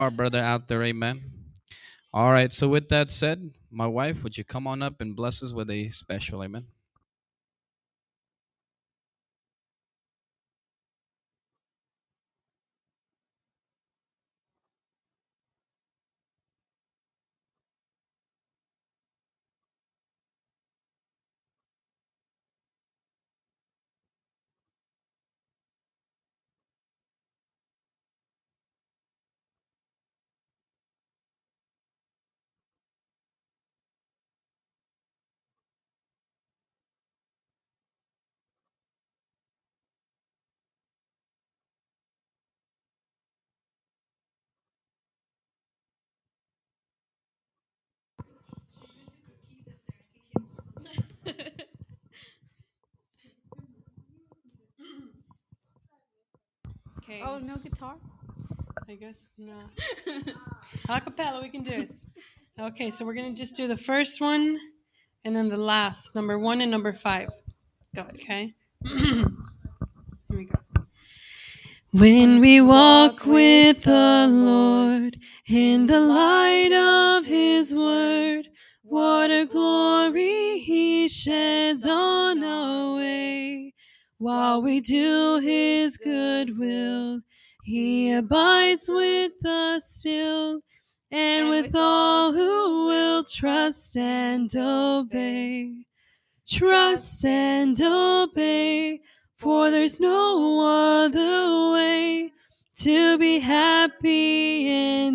Our brother out there, amen. All right, so with that said, my wife, would you come on up and bless us with a special amen? Okay. Oh, no guitar? I guess no. Acapella, we can do it. Okay, so we're gonna just do the first one and then the last, number 1 and number 5. Go, okay? Here we go. When we walk with the Lord in the light of His Word, what a glory He sheds on our way. While we do His good will, He abides with us still, and with all who will trust and obey. Trust and obey, for there's no other way to be happy in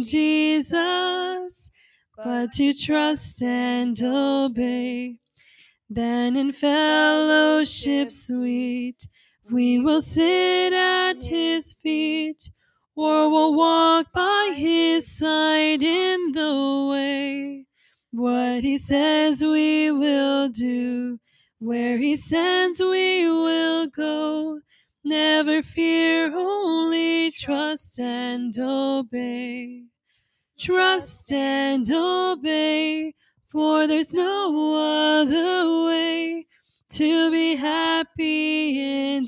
Jesus but to trust and obey. Then in fellowship sweet we will sit at His feet, or we'll walk by His side in the way. What He says we will do, where He sends we will go. Never fear, only trust and obey. Trust and obey, for there's no other way to be happy in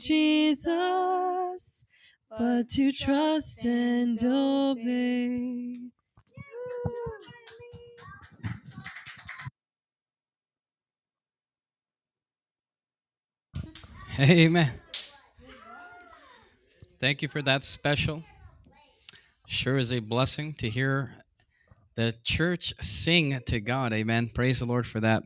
Jesus but to trust and obey. Amen. Thank you for that special. Sure is a blessing to hear the church sing to God. Amen. Praise the Lord for that.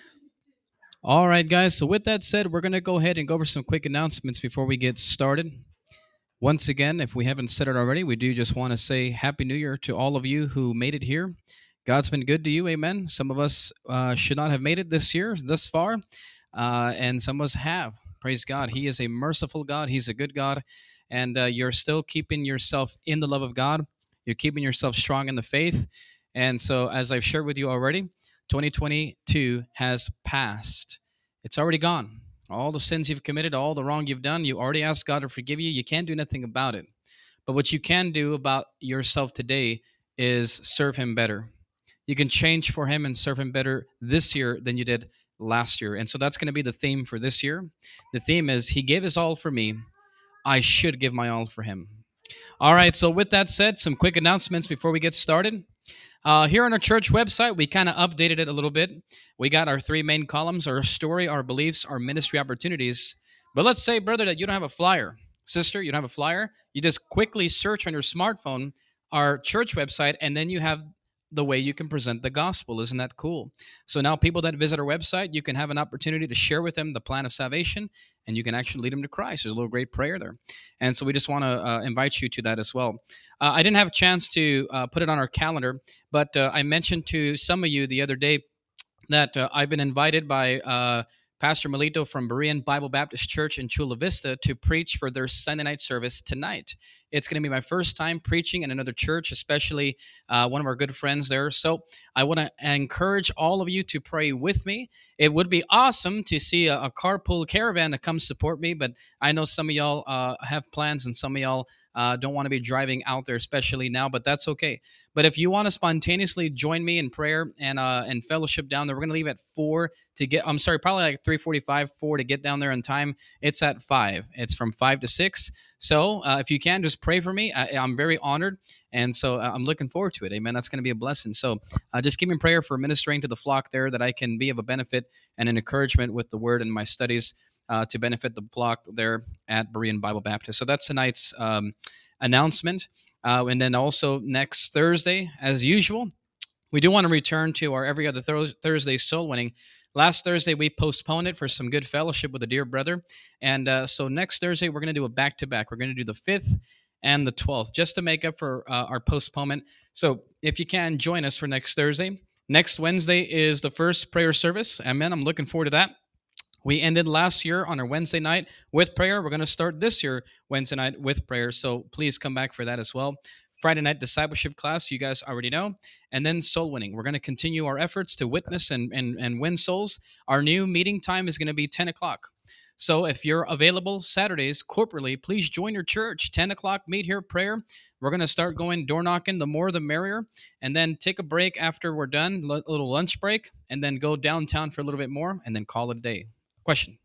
All right, guys. So, with that said, we're going to go ahead and go over some quick announcements before we get started. Once again, if we haven't said it already, we do just want to say Happy New Year to all of you who made it here. God's been good to you. Amen. Some of us should not have made it this year, thus far, and some of us have. Praise God. He is a merciful God, He's a good God, and you're still keeping yourself in the love of God. You're keeping yourself strong in the faith. And so, as I've shared with you already, 2022 has passed. It's already gone. All the sins you've committed, all the wrong you've done, you already asked God to forgive you. You can't do nothing about it. But what you can do about yourself today is serve Him better. You can change for Him and serve Him better this year than you did last year. And so that's going to be the theme for this year. The theme is He gave His all for me. I should give my all for Him. All right, so with that said, some quick announcements before we get started. Here on our church website, we kind of updated it a little bit. We got our 3 main columns: our story, our beliefs, our ministry opportunities. But let's say, brother, that you don't have a flyer. Sister, you don't have a flyer. You just quickly search on your smartphone our church website, and then you have the way you can present the gospel. Isn't that cool? So now people that visit our website, you can have an opportunity to share with them the plan of salvation, and you can actually lead them to Christ. There's a little great prayer there. And so we just want to invite you to that as well. I didn't have a chance to put it on our calendar, but I mentioned to some of you the other day that I've been invited by Pastor Melito from Berean Bible Baptist Church in Chula Vista to preach for their Sunday night service tonight. It's going to be my first time preaching in another church, especially one of our good friends there. So I want to encourage all of you to pray with me. It would be awesome to see a carpool caravan to come support me, but I know some of y'all have plans and some of y'all don't want to be driving out there, especially now, but that's okay. But if you want to spontaneously join me in prayer and fellowship down there, we're gonna leave at 4 to get. I'm sorry, probably like 3:45, 4 to get down there in time. It's at 5. It's from 5 to 6. So if you can, just pray for me. I'm very honored, and so I'm looking forward to it. Amen. That's going to be a blessing. So just keep me in prayer for ministering to the flock there, that I can be of a benefit and an encouragement with the word and my studies to benefit the flock there at Berean Bible Baptist. So that's tonight's announcement. And then also next Thursday, as usual, we do want to return to our every other Thursday soul winning. Last Thursday, we postponed it for some good fellowship with a dear brother. And so next Thursday, we're going to do a back-to-back. We're going to do the 5th and the 12th, just to make up for our postponement. So if you can, join us for next Thursday. Next Wednesday is the first prayer service. Amen. I'm looking forward to that. We ended last year on our Wednesday night with prayer. We're going to start this year Wednesday night with prayer. So please come back for that as well. Friday night discipleship class, you guys already know. And then soul winning. We're going to continue our efforts to witness and win souls. Our new meeting time is going to be 10 o'clock. So if you're available Saturdays corporately, please join your church. 10 o'clock, meet here, prayer. We're going to start going door knocking. The more, the merrier. And then take a break after we're done, a little lunch break, and then go downtown for a little bit more, and then call it a day. Question?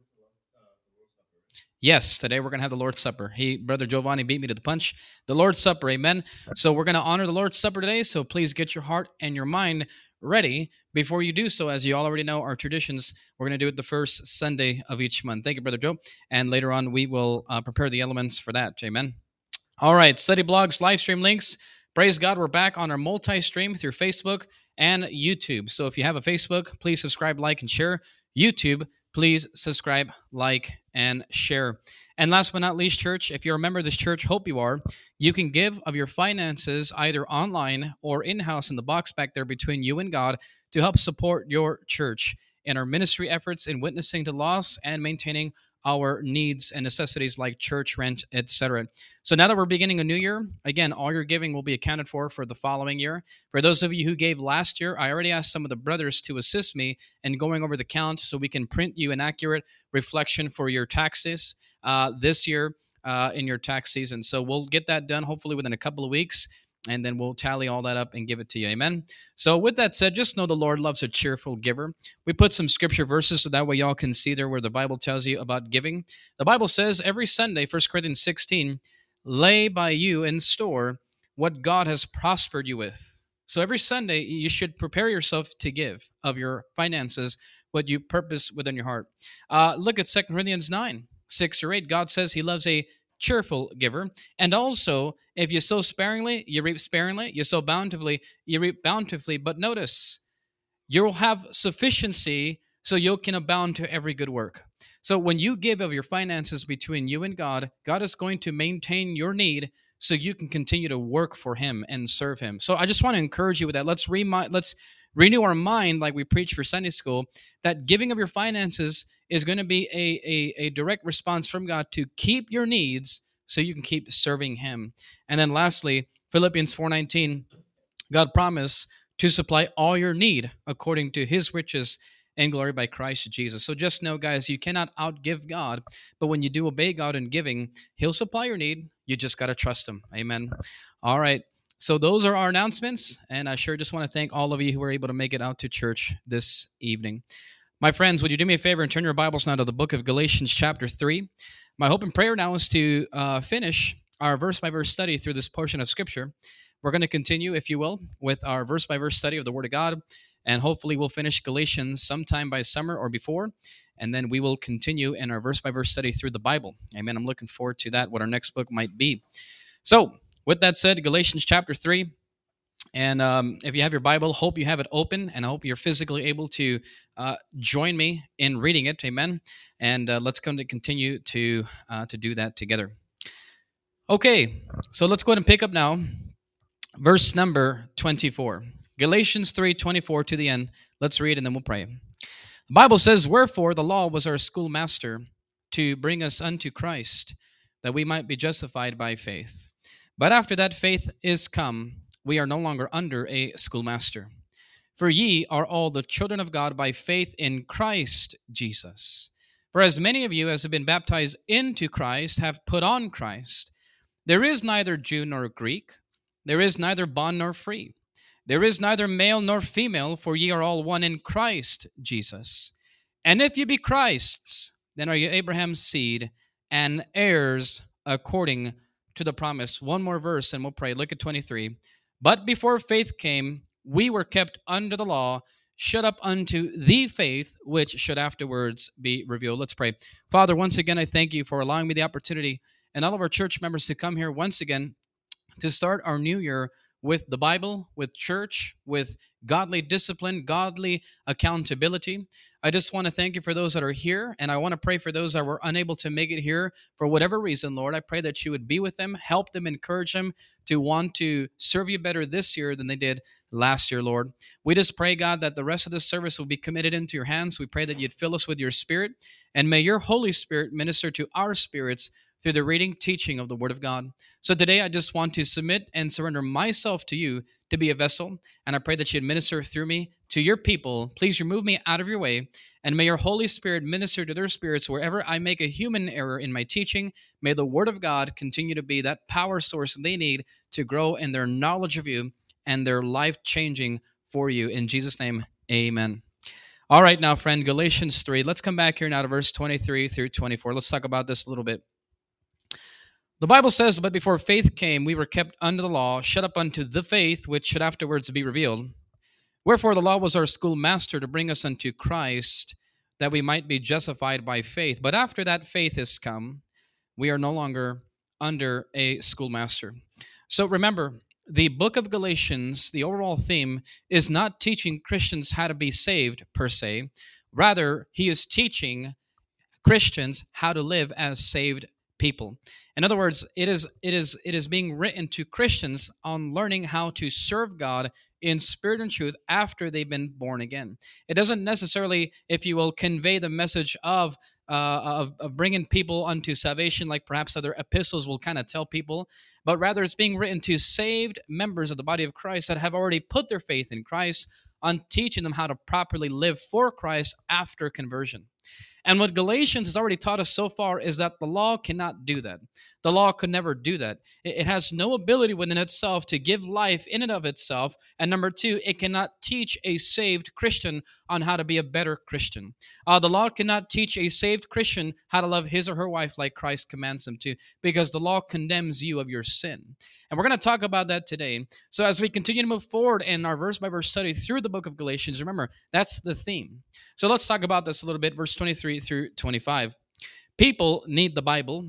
Yes, today we're going to have the Lord's Supper. Brother Giovanni beat me to the punch. The Lord's Supper, amen. So we're going to honor the Lord's Supper today, so please get your heart and your mind ready before you do so. As you all already know, our traditions, we're going to do it the first Sunday of each month. Thank you, Brother Joe. And later on, we will prepare the elements for that, amen. All right, study blogs, live stream links. Praise God, we're back on our multi-stream through Facebook and YouTube. So if you have a Facebook, please subscribe, like, and share. YouTube, please subscribe, like, and share. And last but not least, church, if you're a member of this church, hope you are, you can give of your finances either online or in-house in the box back there between you and God to help support your church in our ministry efforts in witnessing to lost and maintaining our needs and necessities like church rent, etc. So now that we're beginning a new year, again, all your giving will be accounted for the following year. For those of you who gave last year, I already asked some of the brothers to assist me in going over the count so we can print you an accurate reflection for your taxes this year in your tax season. So we'll get that done hopefully within a couple of weeks, and then we'll tally all that up and give it to you. Amen. So with that said, just know the Lord loves a cheerful giver. We put some scripture verses so that way y'all can see there where the Bible tells you about giving. The Bible says every Sunday, 1 Corinthians 16, lay by you in store what God has prospered you with. So every Sunday, you should prepare yourself to give of your finances what you purpose within your heart. Look at 2 Corinthians 9, 6 or 8. God says he loves a cheerful giver. And also, if you sow sparingly, you reap sparingly. You sow bountifully, you reap bountifully. But notice, you'll have sufficiency so you can abound to every good work. So when you give of your finances between you and God, God is going to maintain your need so you can continue to work for him and serve him. So I just want to encourage you with that. Let's renew our mind, like we preach for Sunday school, that giving of your finances is going to be a direct response from God to keep your needs so you can keep serving him. And then lastly, Philippians 4:19, God promised to supply all your need according to his riches and glory by Christ Jesus. So just know, guys, you cannot outgive God, but when you do obey God in giving, he'll supply your need. You just got to trust him. Amen. All right. So those are our announcements, and I sure just want to thank all of you who were able to make it out to church this evening. My friends, would you do me a favor and turn your Bibles now to the book of Galatians chapter 3? My hope and prayer now is to finish our verse-by-verse study through this portion of Scripture. We're going to continue, if you will, with our verse-by-verse study of the Word of God, and hopefully we'll finish Galatians sometime by summer or before, and then we will continue in our verse-by-verse study through the Bible. Amen. I'm looking forward to that, what our next book might be. So, with that said, Galatians chapter 3, and if you have your Bible, hope you have it open, and I hope you're physically able to join me in reading it. Amen. And let's continue to do that together. Okay, so let's go ahead and pick up now verse number 24. Galatians 3:24 to the end. Let's read and then we'll pray. The Bible says, "Wherefore the law was our schoolmaster to bring us unto Christ, that we might be justified by faith. But after that faith is come, we are no longer under a schoolmaster. For ye are all the children of God by faith in Christ Jesus. For as many of you as have been baptized into Christ have put on Christ. There is neither Jew nor Greek, there is neither bond nor free. There is neither male nor female, for ye are all one in Christ Jesus. And if ye be Christ's, then are ye Abraham's seed and heirs according to the promise. One more verse and we'll pray. Look at 23. But before faith came, we were kept under the law, shut up unto the faith which should afterwards be revealed. Let's pray. Father, once again, I thank you for allowing me the opportunity and all of our church members to come here once again to start our new year with the Bible, with church, with godly discipline, godly accountability. I just want to thank you for those that are here, and I want to pray for those that were unable to make it here for whatever reason, Lord. I pray that you would be with them, help them, encourage them to want to serve you better this year than they did last year, Lord. We just pray, God, that the rest of this service will be committed into your hands. We pray that you'd fill us with your Spirit, and may your Holy Spirit minister to our spirits through the reading, teaching of the Word of God. So today I just want to submit and surrender myself to you to be a vessel, and I pray that you'd minister through me to your people. Please remove me out of your way, and may your Holy Spirit minister to their spirits wherever I make a human error in my teaching. May the Word of God continue to be that power source they need to grow in their knowledge of you and their life-changing for you. In Jesus' name, amen. All right, now, friend, Galatians 3. Let's come back here now to verse 23 through 24. Let's talk about this a little bit. The Bible says, but before faith came, we were kept under the law, shut up unto the faith which should afterwards be revealed. Wherefore the law was our schoolmaster to bring us unto Christ, that we might be justified by faith. But after that faith is come, we are no longer under a schoolmaster. So remember, the book of Galatians, the overall theme, is not teaching Christians how to be saved per se. Rather, he is teaching Christians how to live as saved people. In other words, it is being written to Christians on learning how to serve God in spirit and truth after they've been born again. It doesn't necessarily, if you will, convey the message of bringing people unto salvation, like perhaps other epistles will kind of tell people, but rather it's being written to saved members of the body of Christ that have already put their faith in Christ, on teaching them how to properly live for Christ after conversion. And what Galatians has already taught us so far is that the law cannot do that. The law could never do that. It has no ability within itself to give life in and of itself. And number two, it cannot teach a saved Christian on how to be a better Christian. The law cannot teach a saved Christian how to love his or her wife like Christ commands them to, because the law condemns you of your sin. And we're going to talk about that today. So as we continue to move forward in our verse-by-verse study through the book of Galatians, remember, that's the theme. So let's talk about this a little bit, verse 23 through 25. People need the Bible,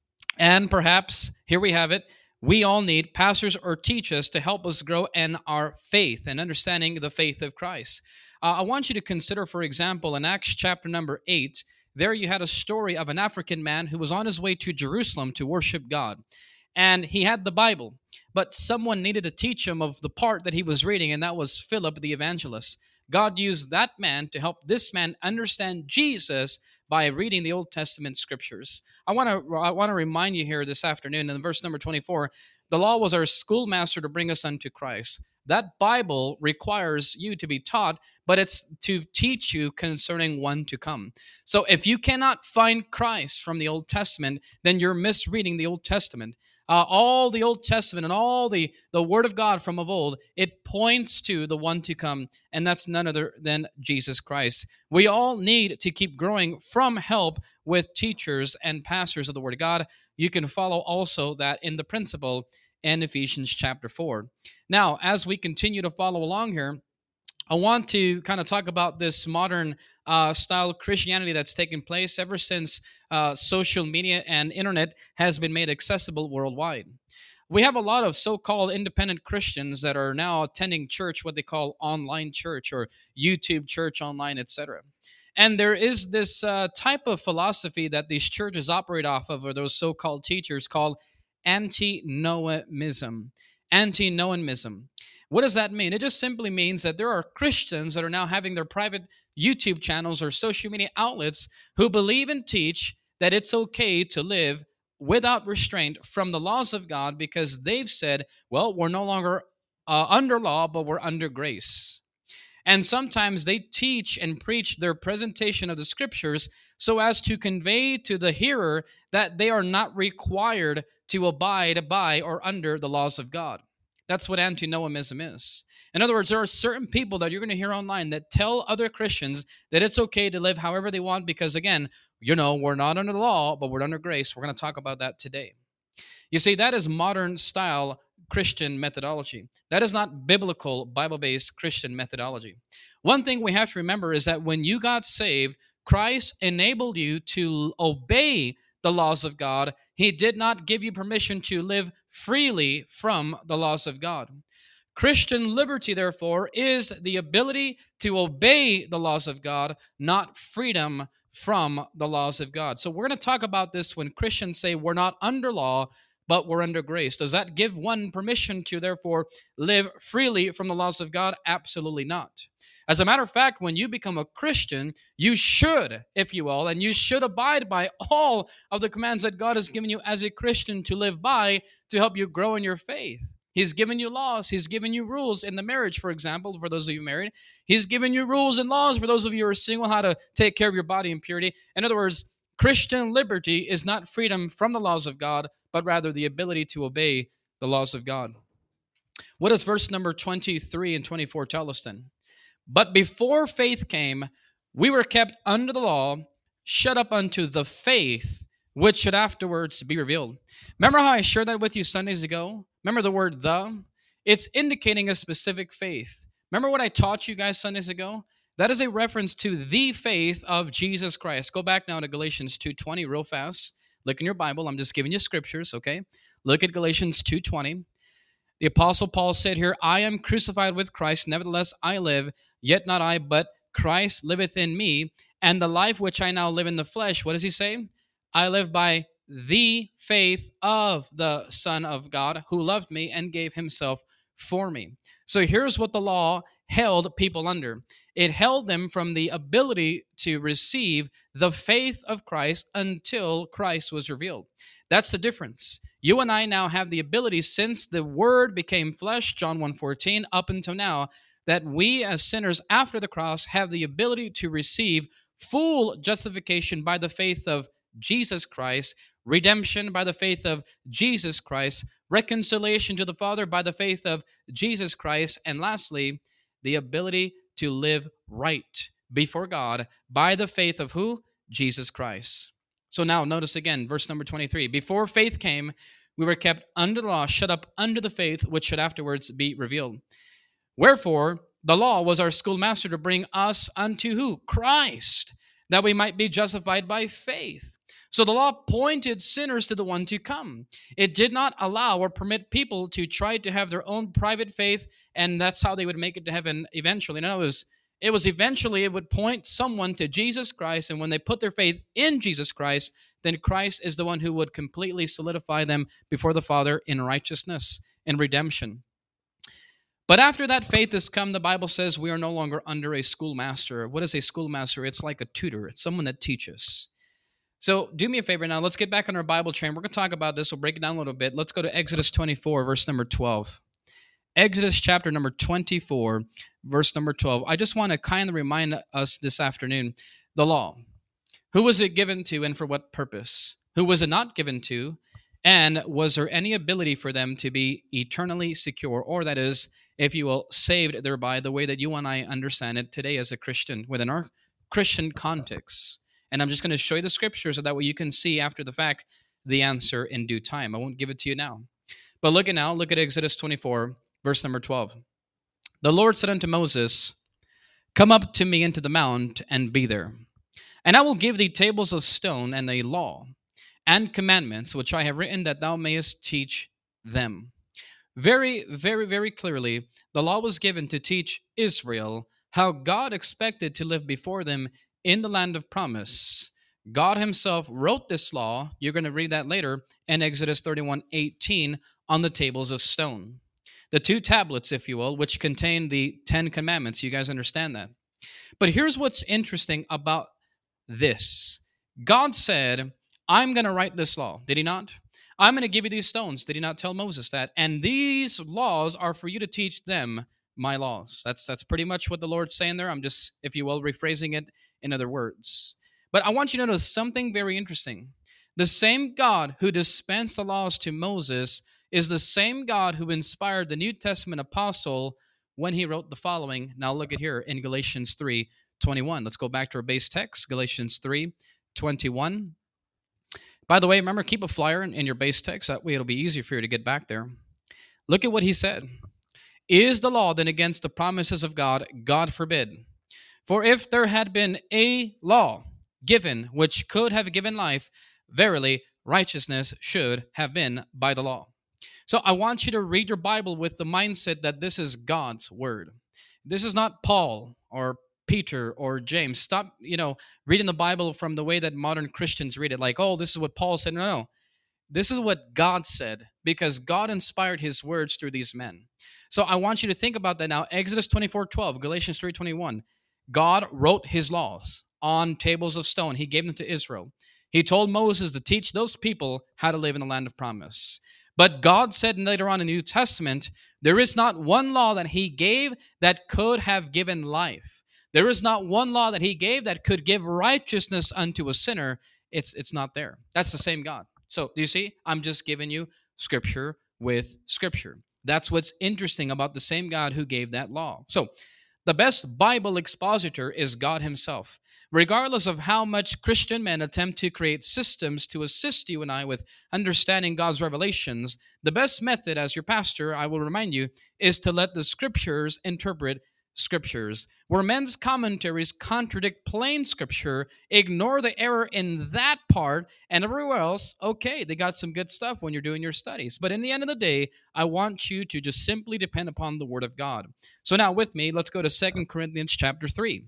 and perhaps, here we have it, we all need pastors or teachers to help us grow in our faith and understanding the faith of Christ. I want you to consider, for example, in Acts chapter number 8, there you had a story of an African man who was on his way to Jerusalem to worship God. And he had the Bible, but someone needed to teach him of the part that he was reading, and that was Philip the evangelist. God used that man to help this man understand Jesus by reading the Old Testament scriptures. I want to remind you here this afternoon in verse number 24, the law was our schoolmaster to bring us unto Christ. That Bible requires you to be taught, but it's to teach you concerning one to come. So if you cannot find Christ from the Old Testament, then you're misreading the Old Testament. All the Old Testament and all the Word of God from of old, it points to the one to come, and that's none other than Jesus Christ. We all need to keep growing from help with teachers and pastors of the Word of God. You can follow also that in the principle in Ephesians chapter 4. Now, as we continue to follow along here, I want to kind of talk about this modern style Christianity that's taken place ever since social media and internet has been made accessible worldwide. We have a lot of so-called independent Christians that are now attending church, what they call online church or YouTube church online, etc. And there is this type of philosophy that these churches operate off of, or those so-called teachers, called antinomianism. Antinomianism. What does that mean? It just simply means that there are Christians that are now having their private YouTube channels or social media outlets who believe and teach that it's okay to live without restraint from the laws of God, because they've said, well, we're no longer under law, but we're under grace. And sometimes they teach and preach their presentation of the scriptures so as to convey to the hearer that they are not required to abide by or under the laws of God. That's what antinomianism is. In other words, there are certain people that you're going to hear online that tell other Christians that it's okay to live however they want because, again, we're not under the law, but we're under grace. We're going to talk about that today. You see, that is modern style Christian methodology. That is not biblical, Bible-based Christian methodology. One thing we have to remember is that when you got saved, Christ enabled you to obey the laws of God. He did not give you permission to live freely from the laws of God. Christian liberty, therefore, is the ability to obey the laws of God, not freedom from the laws of God. So we're going to talk about this when Christians say we're not under law, but we're under grace. Does that give one permission to, therefore, live freely from the laws of God? Absolutely not. As a matter of fact, when you become a Christian, you should, if you will, and you should abide by all of the commands that God has given you as a Christian to live by to help you grow in your faith. He's given you laws. He's given you rules in the marriage, for example, for those of you married. He's given you rules and laws for those of you who are single, how to take care of your body in purity. In other words, Christian liberty is not freedom from the laws of God, but rather the ability to obey the laws of God. What does verse number 23 and 24 tell us then? But before faith came, we were kept under the law, shut up unto the faith, which should afterwards be revealed. Remember how I shared that with you Sundays ago? Remember the word the? It's indicating a specific faith. Remember what I taught you guys Sundays ago? That is a reference to the faith of Jesus Christ. Go back now to Galatians 2:20 real fast. Look in your Bible. I'm just giving you scriptures, okay? Look at Galatians 2:20. The Apostle Paul said here, I am crucified with Christ, nevertheless I live, yet not I, but Christ liveth in me. And the life which I now live in the flesh, what does he say? I live by the faith of the Son of God, who loved me and gave himself for me. So here's what the law held people under. It held them from the ability to receive the faith of Christ until Christ was revealed. That's the difference. You and I now have the ability, since the Word became flesh, John 1:14, up until now, that we as sinners after the cross have the ability to receive full justification by the faith of Jesus Christ, redemption by the faith of Jesus Christ, reconciliation to the Father by the faith of Jesus Christ, and lastly, the ability to live right before God by the faith of who? Jesus Christ. So now notice again, verse number 23. Before faith came, we were kept under the law, shut up under the faith, which should afterwards be revealed. Wherefore, the law was our schoolmaster to bring us unto who? Christ, that we might be justified by faith. So the law pointed sinners to the one to come. It did not allow or permit people to try to have their own private faith, and that's how they would make it to heaven eventually. No, it was eventually, it would point someone to Jesus Christ, and when they put their faith in Jesus Christ, then Christ is the one who would completely solidify them before the Father in righteousness and redemption. But after that faith has come, the Bible says we are no longer under a schoolmaster. What is a schoolmaster? It's like a tutor. It's someone that teaches. So do me a favor now. Let's get back on our Bible train. We're going to talk about this. We'll break it down a little bit. Let's go to Exodus 24, verse number 12. Exodus chapter number 24, verse number 12. I just want to kind of remind us this afternoon, the law. Who was it given to and for what purpose? Who was it not given to? And was there any ability for them to be eternally secure? Or that is, if you will, saved thereby the way that you and I understand it today as a Christian, within our Christian context. And I'm just going to show you the scripture so that way you can see after the fact the answer in due time. I won't give it to you now. But look at Exodus 24, verse number 12. The Lord said unto Moses, come up to me into the mount and be there. And I will give thee tables of stone and a law and commandments, which I have written that thou mayest teach them. Very, very, very clearly, the law was given to teach Israel how God expected to live before them in the land of promise. God himself wrote this law, you're going to read that later, in Exodus 31:18 on the tables of stone. The two tablets, if you will, which contain the 10 commandments. You guys understand that? But here's what's interesting about this. God said, I'm going to write this law. Did he not? I'm going to give you these stones. Did he not tell Moses that? And these laws are for you to teach them my laws. That's pretty much what the Lord's saying there. I'm just, if you will, rephrasing it in other words. But I want you to notice something very interesting. The same God who dispensed the laws to Moses is the same God who inspired the New Testament apostle when he wrote the following. Now look at here in Galatians 3:21. Let's go back to our base text, Galatians 3:21. By the way, remember, keep a flyer in your base text. That way it'll be easier for you to get back there. Look at what he said. Is the law then against the promises of God? God forbid. For if there had been a law given which could have given life, verily righteousness should have been by the law. So I want you to read your Bible with the mindset that this is God's word. This is not Paul or Peter or James. Stop, reading the Bible from the way that modern Christians read it, like, oh, this is what Paul said. No. This is what God said, because God inspired his words through these men. So I want you to think about that now. Exodus 24:12, Galatians 3:21. God wrote his laws on tables of stone. He gave them to Israel. He told Moses to teach those people how to live in the land of promise. But God said later on in the New Testament, there is not one law that he gave that could have given life. There is not one law that he gave that could give righteousness unto a sinner. It's not there. That's the same God. So, do you see? I'm just giving you scripture with scripture. That's what's interesting about the same God who gave that law. So, the best Bible expositor is God himself. Regardless of how much Christian men attempt to create systems to assist you and I with understanding God's revelations, the best method as your pastor, I will remind you, is to let the scriptures interpret scriptures. Where men's commentaries contradict plain scripture, ignore the error in that part, and everywhere else, okay, they got some good stuff when you're doing your studies. But in the end of the day, I want you to just simply depend upon the Word of God. So now with me, let's go to 2 Corinthians chapter 3.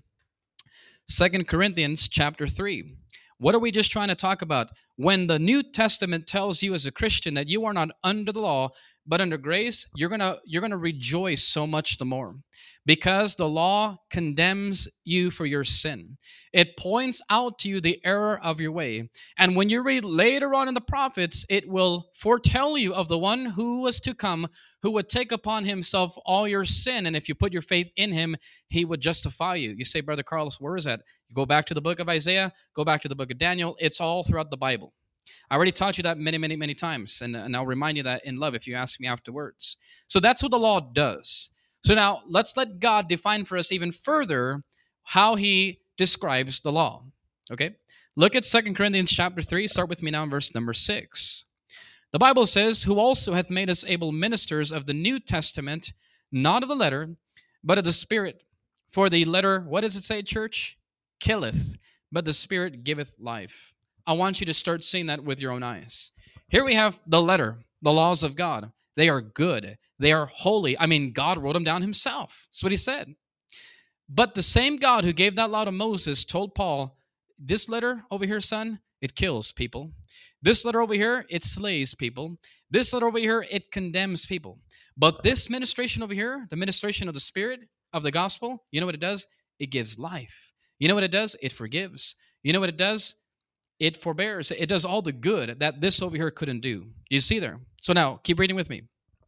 2 Corinthians chapter 3. What are we just trying to talk about? When the New Testament tells you as a Christian that you are not under the law, but under grace, you're gonna rejoice so much the more, because the law condemns you for your sin. It points out to you the error of your way. And when you read later on in the prophets, it will foretell you of the one who was to come, who would take upon himself all your sin. And if you put your faith in him, he would justify you. You say, Brother Carlos, where is that? You go back to the book of Isaiah, go back to the book of Daniel. It's all throughout the Bible. I already taught you that many, many, many times, and I'll remind you that in love if you ask me afterwards. So that's what the law does. So now let's let God define for us even further how he describes the law. Okay? Look at 2 Corinthians chapter 3. Start with me now in verse number 6. The Bible says, who also hath made us able ministers of the New Testament, not of the letter, but of the Spirit. For the letter, what does it say, church? Killeth, but the Spirit giveth life. I want you to start seeing that with your own eyes. Here we have the letter, the laws of God. They are good. They are holy. I mean, God wrote them down himself. That's what he said. But the same God who gave that law to Moses told Paul, this letter over here, son, it kills people. This letter over here, it slays people. This letter over here, it condemns people. But this ministration over here, the ministration of the Spirit, of the gospel, you know what it does? It gives life. You know what it does? It forgives. You know what it does? It forbears. It does all the good that this over here couldn't do. Do you see there? So now, keep reading with me.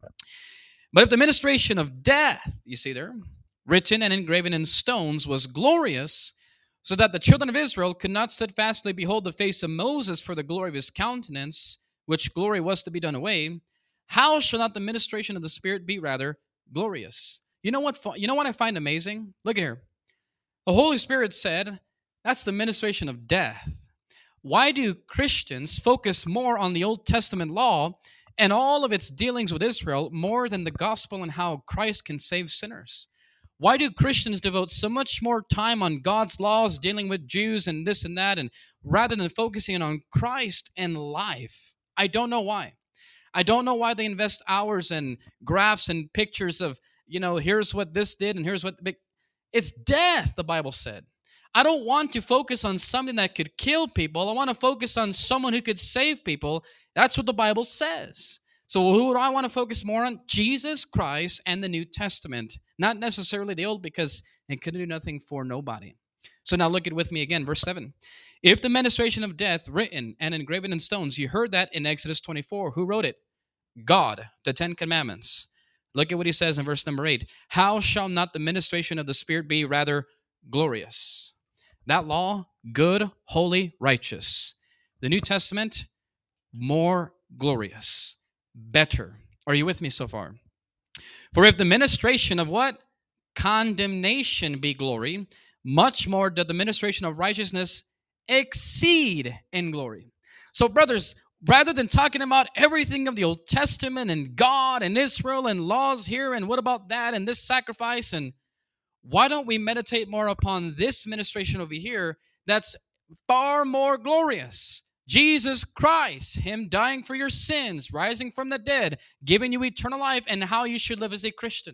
But if the ministration of death, you see there, written and engraven in stones, was glorious, so that the children of Israel could not steadfastly behold the face of Moses for the glory of his countenance, which glory was to be done away, how shall not the ministration of the Spirit be rather glorious? You know what I find amazing? Look at here. The Holy Spirit said, that's the ministration of death. Why do Christians focus more on the Old Testament law and all of its dealings with Israel more than the gospel and how Christ can save sinners? Why do Christians devote so much more time on God's laws dealing with Jews and this and that, and rather than focusing on Christ and life? I don't know why. I don't know why they invest hours in graphs and pictures of, here's what this did and here's what it's death, the Bible said. I don't want to focus on something that could kill people. I want to focus on someone who could save people. That's what the Bible says. So who do I want to focus more on? Jesus Christ and the New Testament. Not necessarily the Old, because it could do nothing for nobody. So now look at with me again, verse 7. If the ministration of death written and engraven in stones, you heard that in Exodus 24. Who wrote it? God, the Ten Commandments. Look at what he says in verse number 8. How shall not the ministration of the Spirit be rather glorious? That law, good, holy, righteous. The New Testament, more glorious, better. Are you with me so far? For if the ministration of what? Condemnation be glory, much more doth the ministration of righteousness exceed in glory. So, brothers, rather than talking about everything of the Old Testament and God and Israel and laws here and what about that and this sacrifice, and why don't we meditate more upon this ministration over here that's far more glorious? Jesus Christ, Him dying for your sins, rising from the dead, giving you eternal life, and how you should live as a Christian.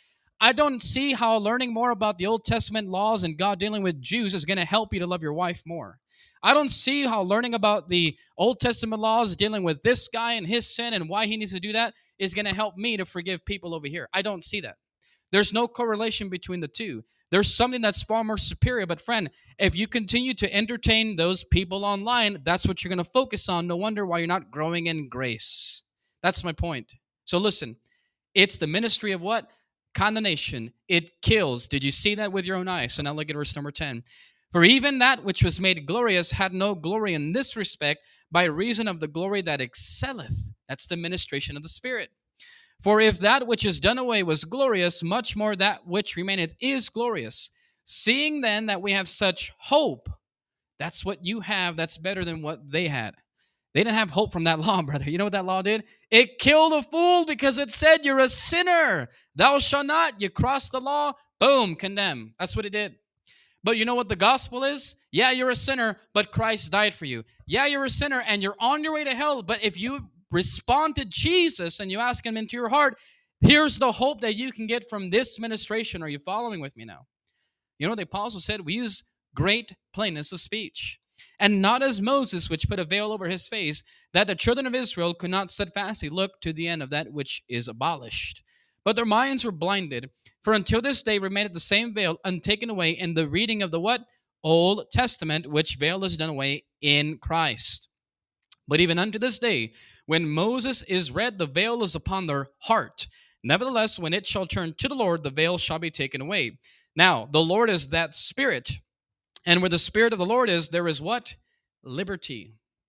I don't see how learning more about the Old Testament laws and God dealing with Jews is going to help you to love your wife more. I don't see how learning about the Old Testament laws dealing with this guy and his sin and why he needs to do that is going to help me to forgive people over here. I don't see that. There's no correlation between the two. There's something that's far more superior. But friend, if you continue to entertain those people online, that's what you're going to focus on. No wonder why you're not growing in grace. That's my point. So listen, it's the ministry of what? Condemnation. It kills. Did you see that with your own eyes? So now look at verse number 10. For even that which was made glorious had no glory in this respect by reason of the glory that excelleth. That's the ministration of the Spirit. For if that which is done away was glorious, much more that which remaineth is glorious. Seeing then that we have such hope, that's what you have, that's better than what they had. They didn't have hope from that law, brother. You know what that law did? It killed a fool because it said you're a sinner. Thou shalt not. You cross the law, boom, condemn. That's what it did. But you know what the gospel is? Yeah, you're a sinner, but Christ died for you. Yeah, you're a sinner and you're on your way to hell, but if you respond to Jesus and you ask Him into your heart, here's the hope that you can get from this ministration. Are you following with me now? You know, the apostle said, we use great plainness of speech. And not as Moses, which put a veil over his face, that the children of Israel could not steadfastly look to the end of that which is abolished. But their minds were blinded, for until this day remaineth the same veil untaken away in the reading of the what? Old Testament, which veil is done away in Christ. But even unto this day, when Moses is read, the veil is upon their heart. Nevertheless, when it shall turn to the Lord, the veil shall be taken away. Now, the Lord is that Spirit. And where the Spirit of the Lord is, there is what? Liberty.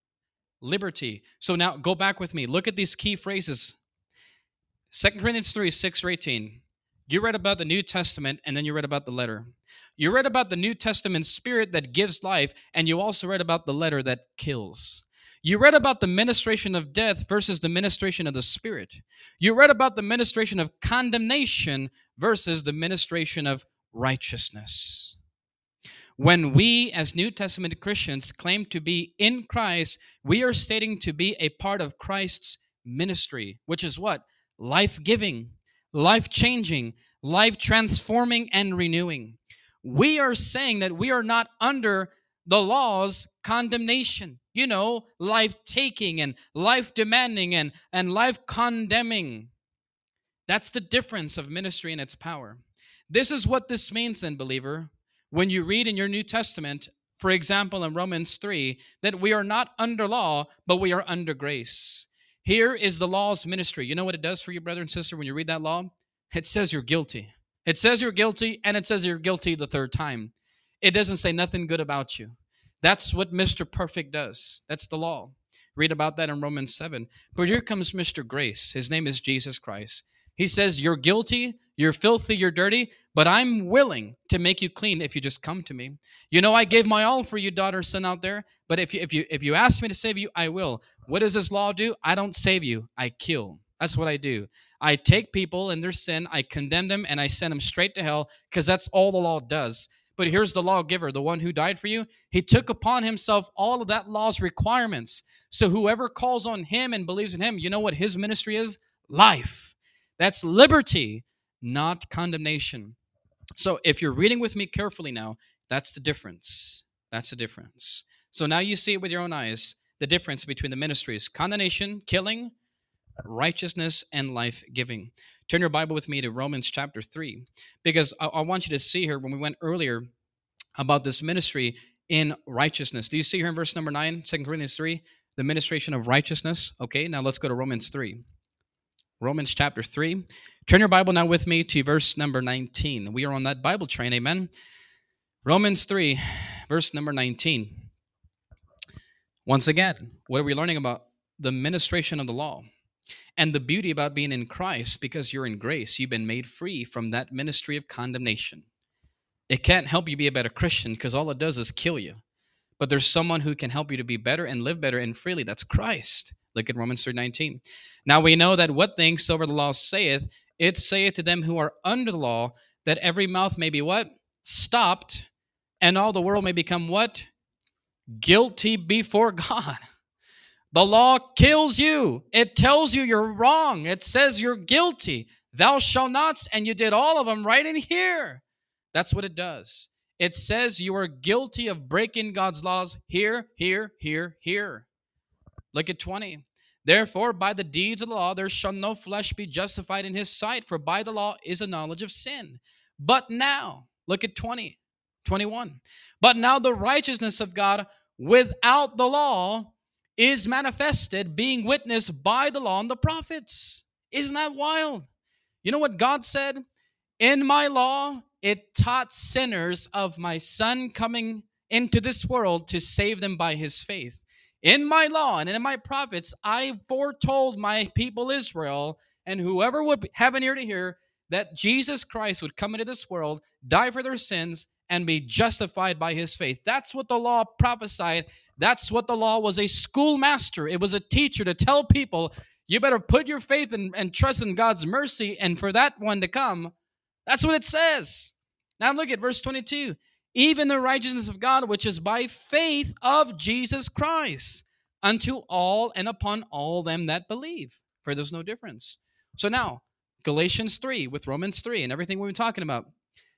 Liberty. So now go back with me. Look at these key phrases. 2 Corinthians 3, 6 or 18. You read about the New Testament, and then you read about the letter. You read about the New Testament Spirit that gives life, and you also read about the letter that kills. You read about the ministration of death versus the ministration of the Spirit. You read about the ministration of condemnation versus the ministration of righteousness. When we, as New Testament Christians, claim to be in Christ, we are stating to be a part of Christ's ministry, which is what? Life-giving, life-changing, life-transforming, and renewing. We are saying that we are not under the law's condemnation. You know, life-taking and life-demanding and life-condemning. That's the difference of ministry and its power. This is what this means then, believer. When you read in your New Testament, for example, in Romans 3, that we are not under law, but we are under grace. Here is the law's ministry. You know what it does for you, brother and sister, when you read that law? It says you're guilty. It says you're guilty, and it says you're guilty the third time. It doesn't say nothing good about you. That's what Mr. Perfect does. That's the law. Read about that in Romans 7. But here comes Mr. Grace. His name is Jesus Christ. He says, you're guilty, you're filthy, you're dirty, but I'm willing to make you clean if you just come to me. You know, I gave my all for you, daughter, son out there, but if you ask me to save you, I will. What does this law do? I don't save you, I kill. That's what I do. I take people in their sin, I condemn them, and I send them straight to hell because that's all the law does. But here's the lawgiver, the one who died for you. He took upon himself all of that law's requirements. So whoever calls on him and believes in him, you know what his ministry is? Life. That's liberty, not condemnation. So if you're reading with me carefully now, that's the difference. That's the difference. So now you see it with your own eyes, the difference between the ministries: condemnation, killing, righteousness, and life-giving. Turn your Bible with me to Romans chapter 3, because I want you to see here when we went earlier about this ministry in righteousness. Do you see here in verse number 9, 2 Corinthians 3, the ministration of righteousness? Okay, now let's go to Romans 3. Romans chapter 3. Turn your Bible now with me to verse number 19. We are on that Bible train, amen. Romans 3, verse number 19. Once again, what are we learning about? The ministration of the law and the beauty about being in Christ. Because you're in grace, you've been made free from that ministry of condemnation. It can't help you be a better Christian because all it does is kill you. But there's someone who can help you to be better and live better and freely. That's Christ. Look at Romans 3:19. Now we know that what things soever the law saith, it saith to them who are under the law, that every mouth may be what? Stopped, and all the world may become what? Guilty before God. The law kills you. It tells you you're wrong. It says you're guilty. Thou shalt nots, and you did all of them right in here. That's what it does. It says you are guilty of breaking God's laws here, here, here, here. Look at 20. Therefore, by the deeds of the law, there shall no flesh be justified in his sight, for by the law is a knowledge of sin. But now, look at 21. But now the righteousness of God without the law is manifested, being witnessed by the law and the prophets. Isn't that wild? You know what God said? In my law, it taught sinners of my Son coming into this world to save them by his faith. In my law and in my prophets, I foretold my people Israel, and whoever would have an ear to hear, that Jesus Christ would come into this world, die for their sins, and be justified by his faith. That's what the law prophesied. That's what the law was, a schoolmaster. It was a teacher to tell people, you better put your faith and trust in God's mercy, and for that one to come. That's what it says. Now look at verse 22. Even the righteousness of God, which is by faith of Jesus Christ, unto all and upon all them that believe. For there's no difference. So now, Galatians 3 with Romans 3 and everything we've been talking about.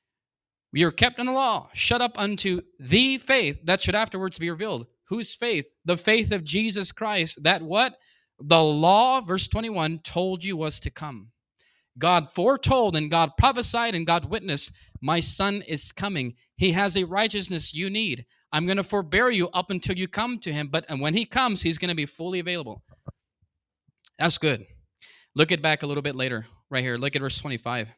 We are kept in the law, shut up unto the faith that should afterwards be revealed. Whose faith? The faith of Jesus Christ. That what? The law, verse 21, told you was to come. God foretold and God prophesied and God witnessed, my Son is coming. He has a righteousness you need. I'm going to forbear you up until you come to him, but when he comes, he's going to be fully available. That's good. Look it back a little bit later, right here. Look at verse 25.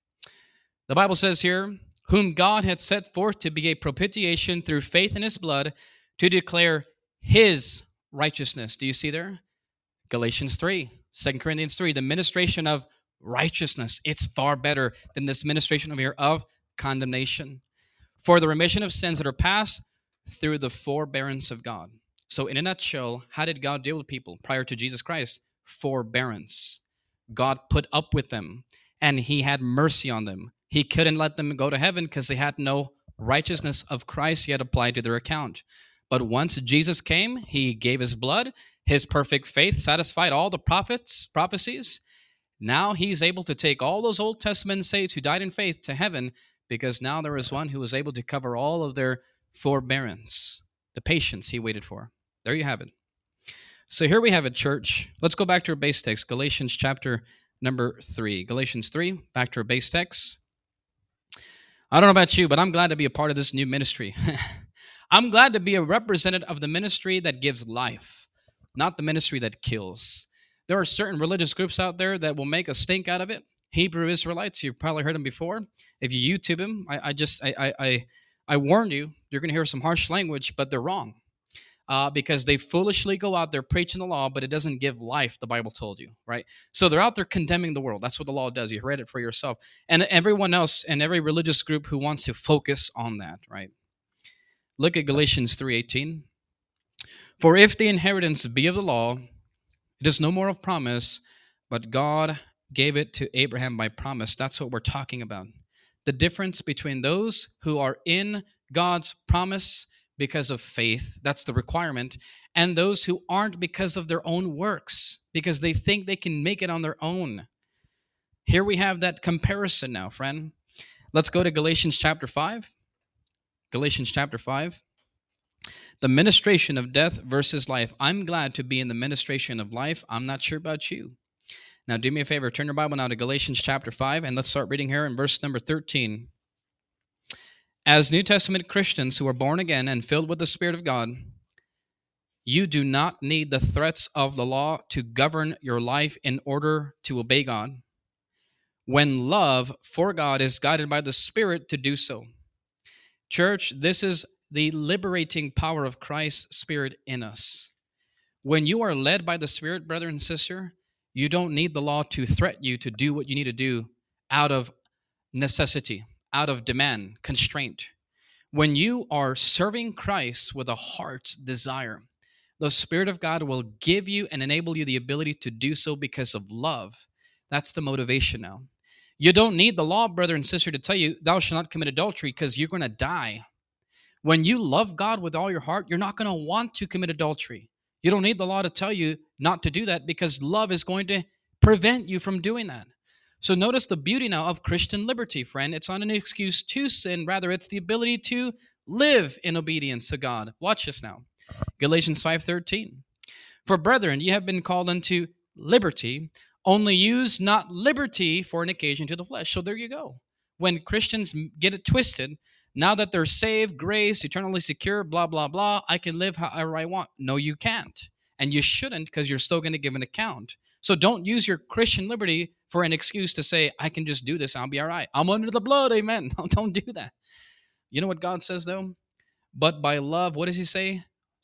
The Bible says here, whom God had set forth to be a propitiation through faith in his blood, to declare his righteousness. Do you see there? Galatians 3, 2 Corinthians 3, the ministration of righteousness. It's far better than this ministration over here of condemnation. For the remission of sins that are past through the forbearance of God. So in a nutshell, how did God deal with people prior to Jesus Christ? Forbearance. God put up with them, and he had mercy on them. He couldn't let them go to heaven because they had no righteousness of Christ yet applied to their account. But once Jesus came, he gave his blood, his perfect faith satisfied all the prophecies. Now he's able to take all those Old Testament saints who died in faith to heaven, because now there is one who was able to cover all of their forbearance, the patience he waited for. There you have it. So here we have it, church. Let's go back to our base text, Galatians chapter number 3. Galatians 3, back to our base text. I don't know about you, but I'm glad to be a part of this new ministry. I'm glad to be a representative of the ministry that gives life, not the ministry that kills. There are certain religious groups out there that will make a stink out of it. Hebrew Israelites, you've probably heard them before. If you YouTube them, I warn you, you're going to hear some harsh language, but they're wrong. Because they foolishly go out there preaching the law, but it doesn't give life, the Bible told you, right? So they're out there condemning the world. That's what the law does. You read it for yourself. And everyone else and every religious group who wants to focus on that, right? Look at Galatians 3:18. For if the inheritance be of the law, it is no more of promise, but God gave it to Abraham by promise. That's what we're talking about. The difference between those who are in God's promise because of faith, that's the requirement, and those who aren't because of their own works, because they think they can make it on their own. Here we have that comparison now, friend. Let's go to Galatians chapter 5. Galatians chapter 5. The ministration of death versus life. I'm glad to be in the ministration of life. I'm not sure about you. Now, do me a favor. Turn your Bible now to Galatians chapter 5, and let's start reading here in verse number 13. As New Testament Christians who are born again and filled with the Spirit of God, You do not need the threats of the law to govern your life in order to obey God, when love for God is guided by the Spirit to do so. Church, this is the liberating power of Christ's Spirit in us. When you are led by the Spirit, brother and sister, you don't need the law to threaten you to do what you need to do out of necessity, out of demand, constraint. When you are serving Christ with a heart's desire, the Spirit of God will give you and enable you the ability to do so because of love. That's the motivation now. You don't need the law, brother and sister, to tell you, thou shalt not commit adultery, because you're going to die. When you love God with all your heart, you're not going to want to commit adultery. You don't need the law to tell you not to do that, because love is going to prevent you from doing that. So notice the beauty now of Christian liberty, friend. It's not an excuse to sin. Rather, it's the ability to live in obedience to God. Watch this now. Galatians 5:13. For brethren, ye have been called unto liberty, only use not liberty for an occasion to the flesh. So there you go. When Christians get it twisted, now that they're saved, grace, eternally secure, blah, blah, blah, I can live however I want. No, you can't. And you shouldn't, because you're still going to give an account. So don't use your Christian liberty for an excuse to say, I can just do this, I'll be all right. I'm under the blood, amen. No, don't do that. You know what God says, though? But by love, what does he say?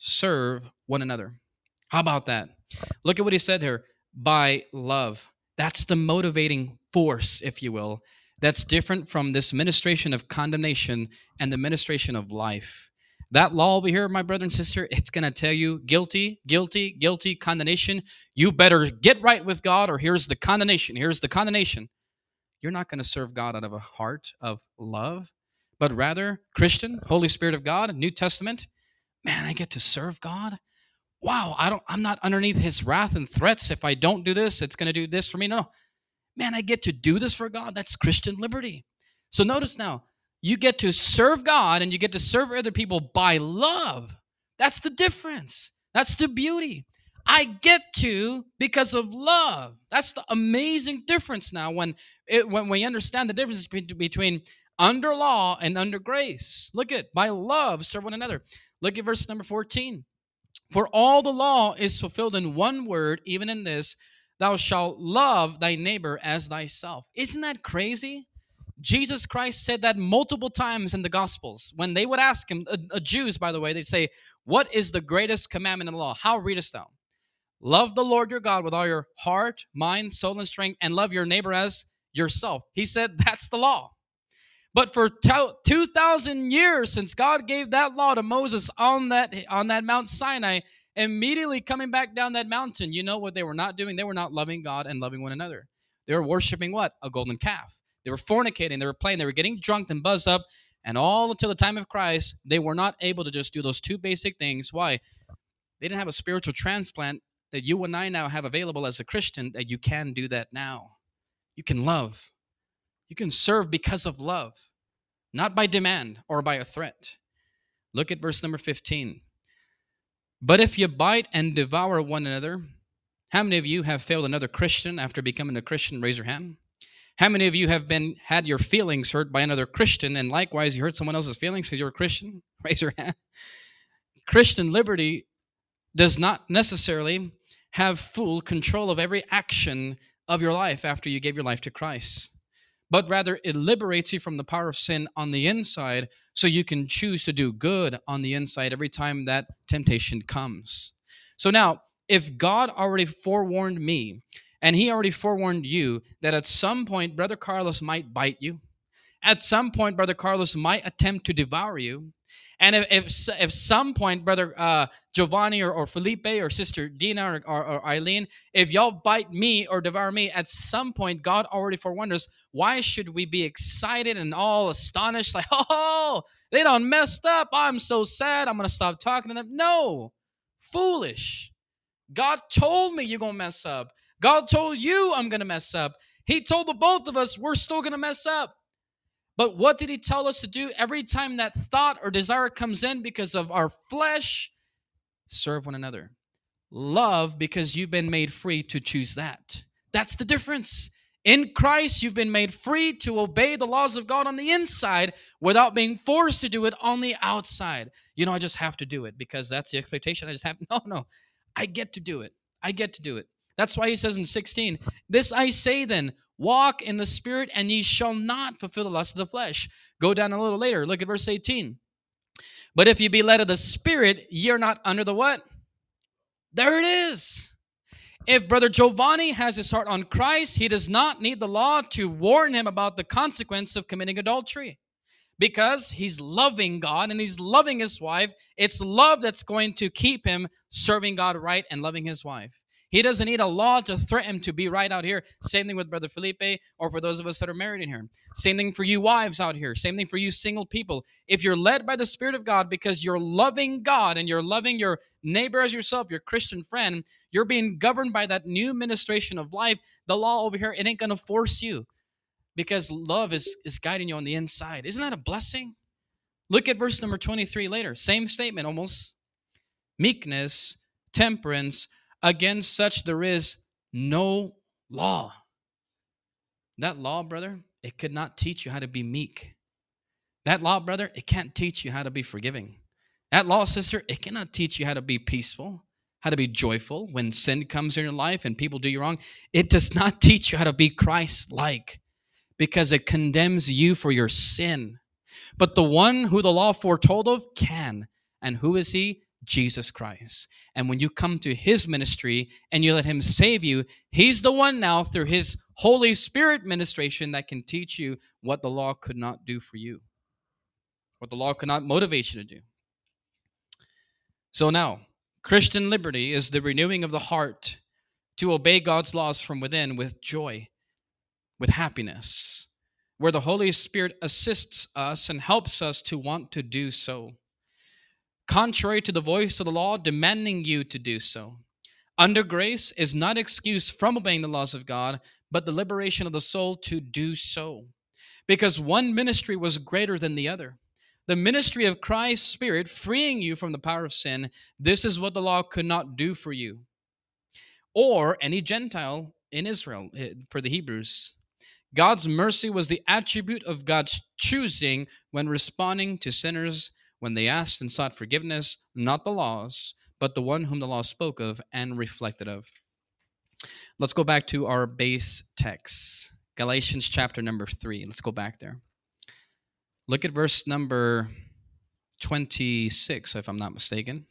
Serve one another. How about that? Look at what he said here. By love. That's the motivating force, if you will. That's different from this ministration of condemnation and the ministration of life. That law over here, my brother and sister, it's going to tell you guilty, guilty, guilty, condemnation. You better get right with God, or here's the condemnation. Here's the condemnation. You're not going to serve God out of a heart of love, but rather, Christian, Holy Spirit of God, New Testament, man, I get to serve God. Wow, I'm not underneath his wrath and threats. If I don't do this, it's going to do this for me. No. Man, I get to do this for God. That's Christian liberty. So notice now, you get to serve God and you get to serve other people by love. That's the difference. That's the beauty. I get to because of love. That's the amazing difference now when we understand the difference between under law and under grace. Look at, by love, serve one another. Look at verse number 14. For all the law is fulfilled in one word, even in this, thou shalt love thy neighbor as thyself. Isn't that crazy? Jesus Christ said that multiple times in the Gospels. When they would ask him, Jews, by the way, they'd say, what is the greatest commandment in the law? How readest thou? Love the Lord your God with all your heart, mind, soul, and strength, and love your neighbor as yourself. He said that's the law. But for 2,000 years since God gave that law to Moses on that Mount Sinai, immediately coming back down that mountain, you know what they were not doing? They were not loving God and loving one another. They were worshiping what? A golden calf. They were fornicating. They were playing. They were getting drunk and buzzed up. And all until the time of Christ, they were not able to just do those two basic things. Why? They didn't have a spiritual transplant that you and I now have available as a Christian, that you can do that now. You can love. You can serve because of love, not by demand or by a threat. Look at verse number 15. But if you bite and devour one another, how many of you have failed another Christian after becoming a Christian? Raise your hand. How many of you have had your feelings hurt by another Christian, and likewise you hurt someone else's feelings because you're a Christian? Raise your hand. Christian liberty does not necessarily have full control of every action of your life after you gave your life to Christ, but rather it liberates you from the power of sin on the inside, so you can choose to do good on the inside every time that temptation comes. So now, if God already forewarned me, and he already forewarned you, that at some point Brother Carlos might bite you, at some point Brother Carlos might attempt to devour you, and if some point Brother Giovanni or Felipe or Sister Dina or Eileen, if y'all bite me or devour me, at some point God already forewarned us. Why should we be excited and all astonished, like, oh, they done messed up, I'm so sad, I'm going to stop talking to them? No, foolish. God told me you're going to mess up. God told you I'm going to mess up. He told the both of us we're still going to mess up. But what did he tell us to do? Every time that thought or desire comes in because of our flesh, serve one another. Love because you've been made free to choose that. That's the difference. In Christ, you've been made free to obey the laws of God on the inside without being forced to do it on the outside. I just have to do it because that's the expectation. I just have no. I get to do it. I get to do it. That's why he says in 16, this I say then, walk in the Spirit, and ye shall not fulfill the lust of the flesh. Go down a little later. Look at verse 18. But if you be led of the Spirit, ye are not under the what? There it is. If Brother Giovanni has his heart on Christ, he does not need the law to warn him about the consequence of committing adultery. Because he's loving God and he's loving his wife. It's love that's going to keep him serving God right and loving his wife. He doesn't need a law to threaten him to be right out here. Same thing with Brother Felipe, or for those of us that are married in here. Same thing for you wives out here. Same thing for you single people. If you're led by the Spirit of God because you're loving God and you're loving your neighbor as yourself, your Christian friend, you're being governed by that new ministration of life. The law over here, it ain't going to force you because love is guiding you on the inside. Isn't that a blessing? Look at verse number 23 later. Same statement almost. Meekness, temperance, against such there is no law. That law, brother, it could not teach you how to be meek. That law, brother, it can't teach you how to be forgiving. That law, sister, it cannot teach you how to be peaceful, how to be joyful when sin comes in your life and people do you wrong. It does not teach you how to be Christ-like because it condemns you for your sin. But the one who the law foretold of can. And who is he? Jesus Christ. And when you come to his ministry and you let him save you, he's the one now through his Holy Spirit ministration that can teach you what the law could not do for you, what the law could not motivate you to do. So now, Christian liberty is the renewing of the heart to obey God's laws from within with joy, with happiness, where the Holy Spirit assists us and helps us to want to do so. Contrary to the voice of the law demanding you to do so. Under grace is not excuse from obeying the laws of God, but the liberation of the soul to do so. Because one ministry was greater than the other. The ministry of Christ's Spirit freeing you from the power of sin, this is what the law could not do for you. Or any Gentile in Israel, for the Hebrews. God's mercy was the attribute of God's choosing when responding to sinners when they asked and sought forgiveness, not the laws, but the one whom the law spoke of and reflected of. Let's go back to our base text, Galatians chapter number 3. Let's go back there. Look at verse number 26, if I'm not mistaken.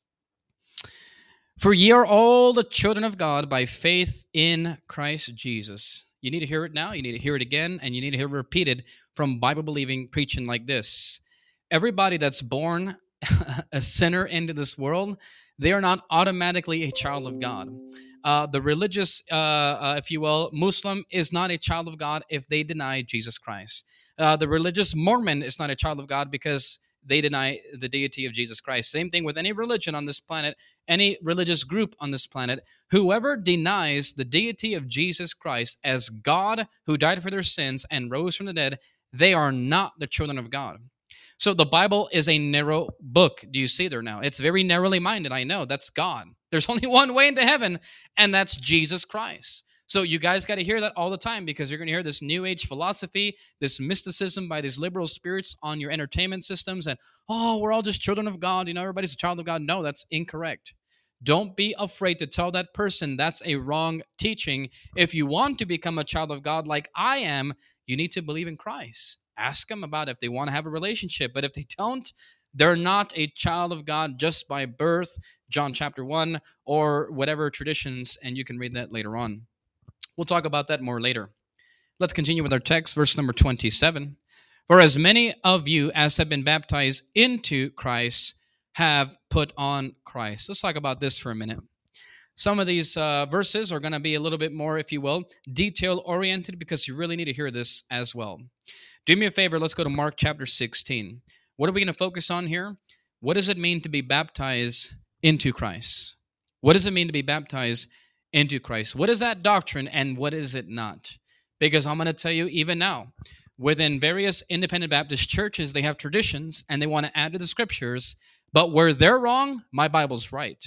For ye are all the children of God by faith in Christ Jesus. You need to hear it now, you need to hear it again, and you need to hear it repeated from Bible-believing preaching like this. Everybody that's born a sinner into this world, they are not automatically a child of God. The religious, if you will, Muslim is not a child of God if they deny Jesus Christ. The religious Mormon is not a child of God because they deny the deity of Jesus Christ. Same thing with any religion on this planet, any religious group on this planet. Whoever denies the deity of Jesus Christ as God who died for their sins and rose from the dead, they are not the children of God. So the Bible is a narrow book. Do you see there now? It's very narrowly minded. I know. That's God. There's only one way into heaven, and that's Jesus Christ. So you guys got to hear that all the time because you're going to hear this New Age philosophy, this mysticism by these liberal spirits on your entertainment systems, and, oh, we're all just children of God. Everybody's a child of God. No, that's incorrect. Don't be afraid to tell that person that's a wrong teaching. If you want to become a child of God like I am, you need to believe in Christ. Ask them about if they want to have a relationship. But if they don't, they're not a child of God just by birth, John chapter 1, or whatever traditions, and you can read that later on. We'll talk about that more later. Let's continue with our text, verse number 27. For as many of you as have been baptized into Christ have put on Christ. Let's talk about this for a minute. Some of these verses are going to be a little bit more, if you will, detail-oriented because you really need to hear this as well. Do me a favor, let's go to Mark chapter 16. What are we going to focus on here? What does it mean to be baptized into Christ? What does it mean to be baptized into Christ? What is that doctrine and what is it not? Because I'm going to tell you even now, within various independent Baptist churches, they have traditions and they want to add to the scriptures, but where they're wrong, my Bible's right.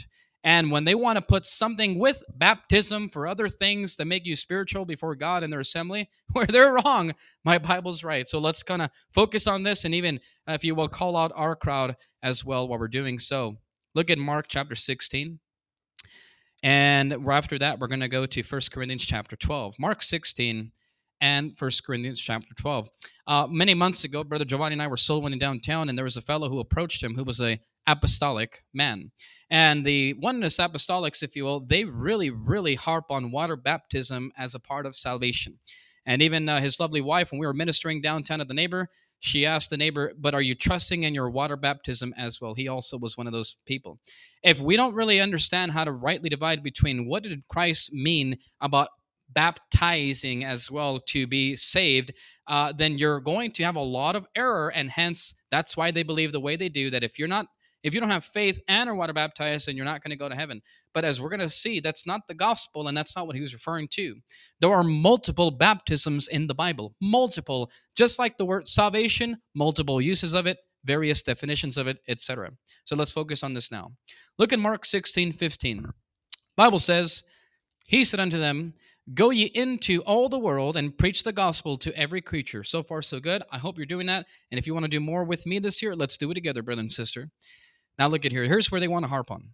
And when they want to put something with baptism for other things that make you spiritual before God in their assembly, where they're wrong, my Bible's right. So let's kind of focus on this, and even, if you will, call out our crowd as well while we're doing so. Look at Mark chapter 16. And after that, we're going to go to 1 Corinthians chapter 12. Mark 16 and 1 Corinthians chapter 12. Many months ago, Brother Giovanni and I were soul winning downtown, and there was a fellow who approached him who was a apostolic man. And the oneness apostolics, if you will, they really, really harp on water baptism as a part of salvation. And even his lovely wife, when we were ministering downtown at the neighbor, she asked the neighbor, but are you trusting in your water baptism as well? He also was one of those people. If we don't really understand how to rightly divide between what did Christ mean about baptizing as well to be saved, then you're going to have a lot of error, and hence that's why they believe the way they do, that if you don't have faith and are water baptized, then you're not going to go to heaven. But as we're going to see, that's not the gospel, and that's not what he was referring to. There are multiple baptisms in the Bible, multiple, just like the word salvation, multiple uses of it, various definitions of it, etc. So let's focus on this now. Look at Mark 16:15. Bible says, he said unto them, go ye into all the world and preach the gospel to every creature. So far, so good. I hope you're doing that. And if you want to do more with me this year, let's do it together, brother and sister. Now look at here. Here's where they want to harp on.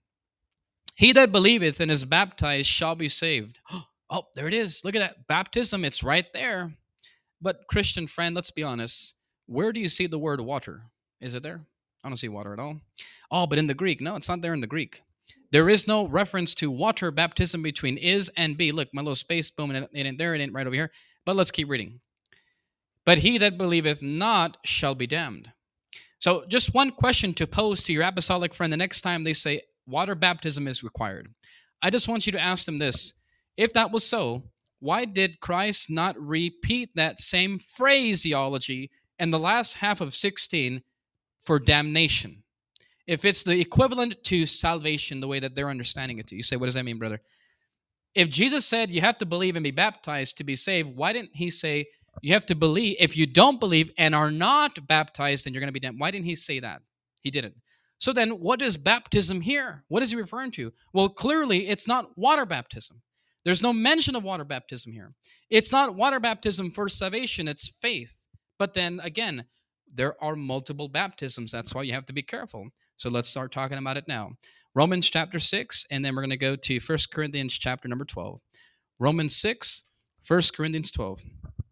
He that believeth and is baptized shall be saved. Oh, there it is. Look at that. Baptism, it's right there. But Christian friend, let's be honest. Where do you see the word water? Is it there? I don't see water at all. Oh, but in the Greek. No, it's not there in the Greek. There is no reference to water baptism between is and be. Look, my little space, boom, it ain't there, it ain't right over here. But let's keep reading. But he that believeth not shall be damned. So just one question to pose to your apostolic friend the next time they say water baptism is required. I just want you to ask them this. If that was so, why did Christ not repeat that same phraseology in the last half of 16 for damnation? If it's the equivalent to salvation, the way that they're understanding it to you say, what does that mean, brother? If Jesus said you have to believe and be baptized to be saved, why didn't he say you have to believe? If you don't believe and are not baptized, then you're going to be damned. Why didn't he say that? He didn't. So then what is baptism here? What is he referring to? Well, clearly it's not water baptism. There's no mention of water baptism here. It's not water baptism for salvation. It's faith. But then again, there are multiple baptisms. That's why you have to be careful. So let's start talking about it now. Romans chapter 6, and then we're going to go to 1 Corinthians chapter number 12. Romans 6, 1 Corinthians 12.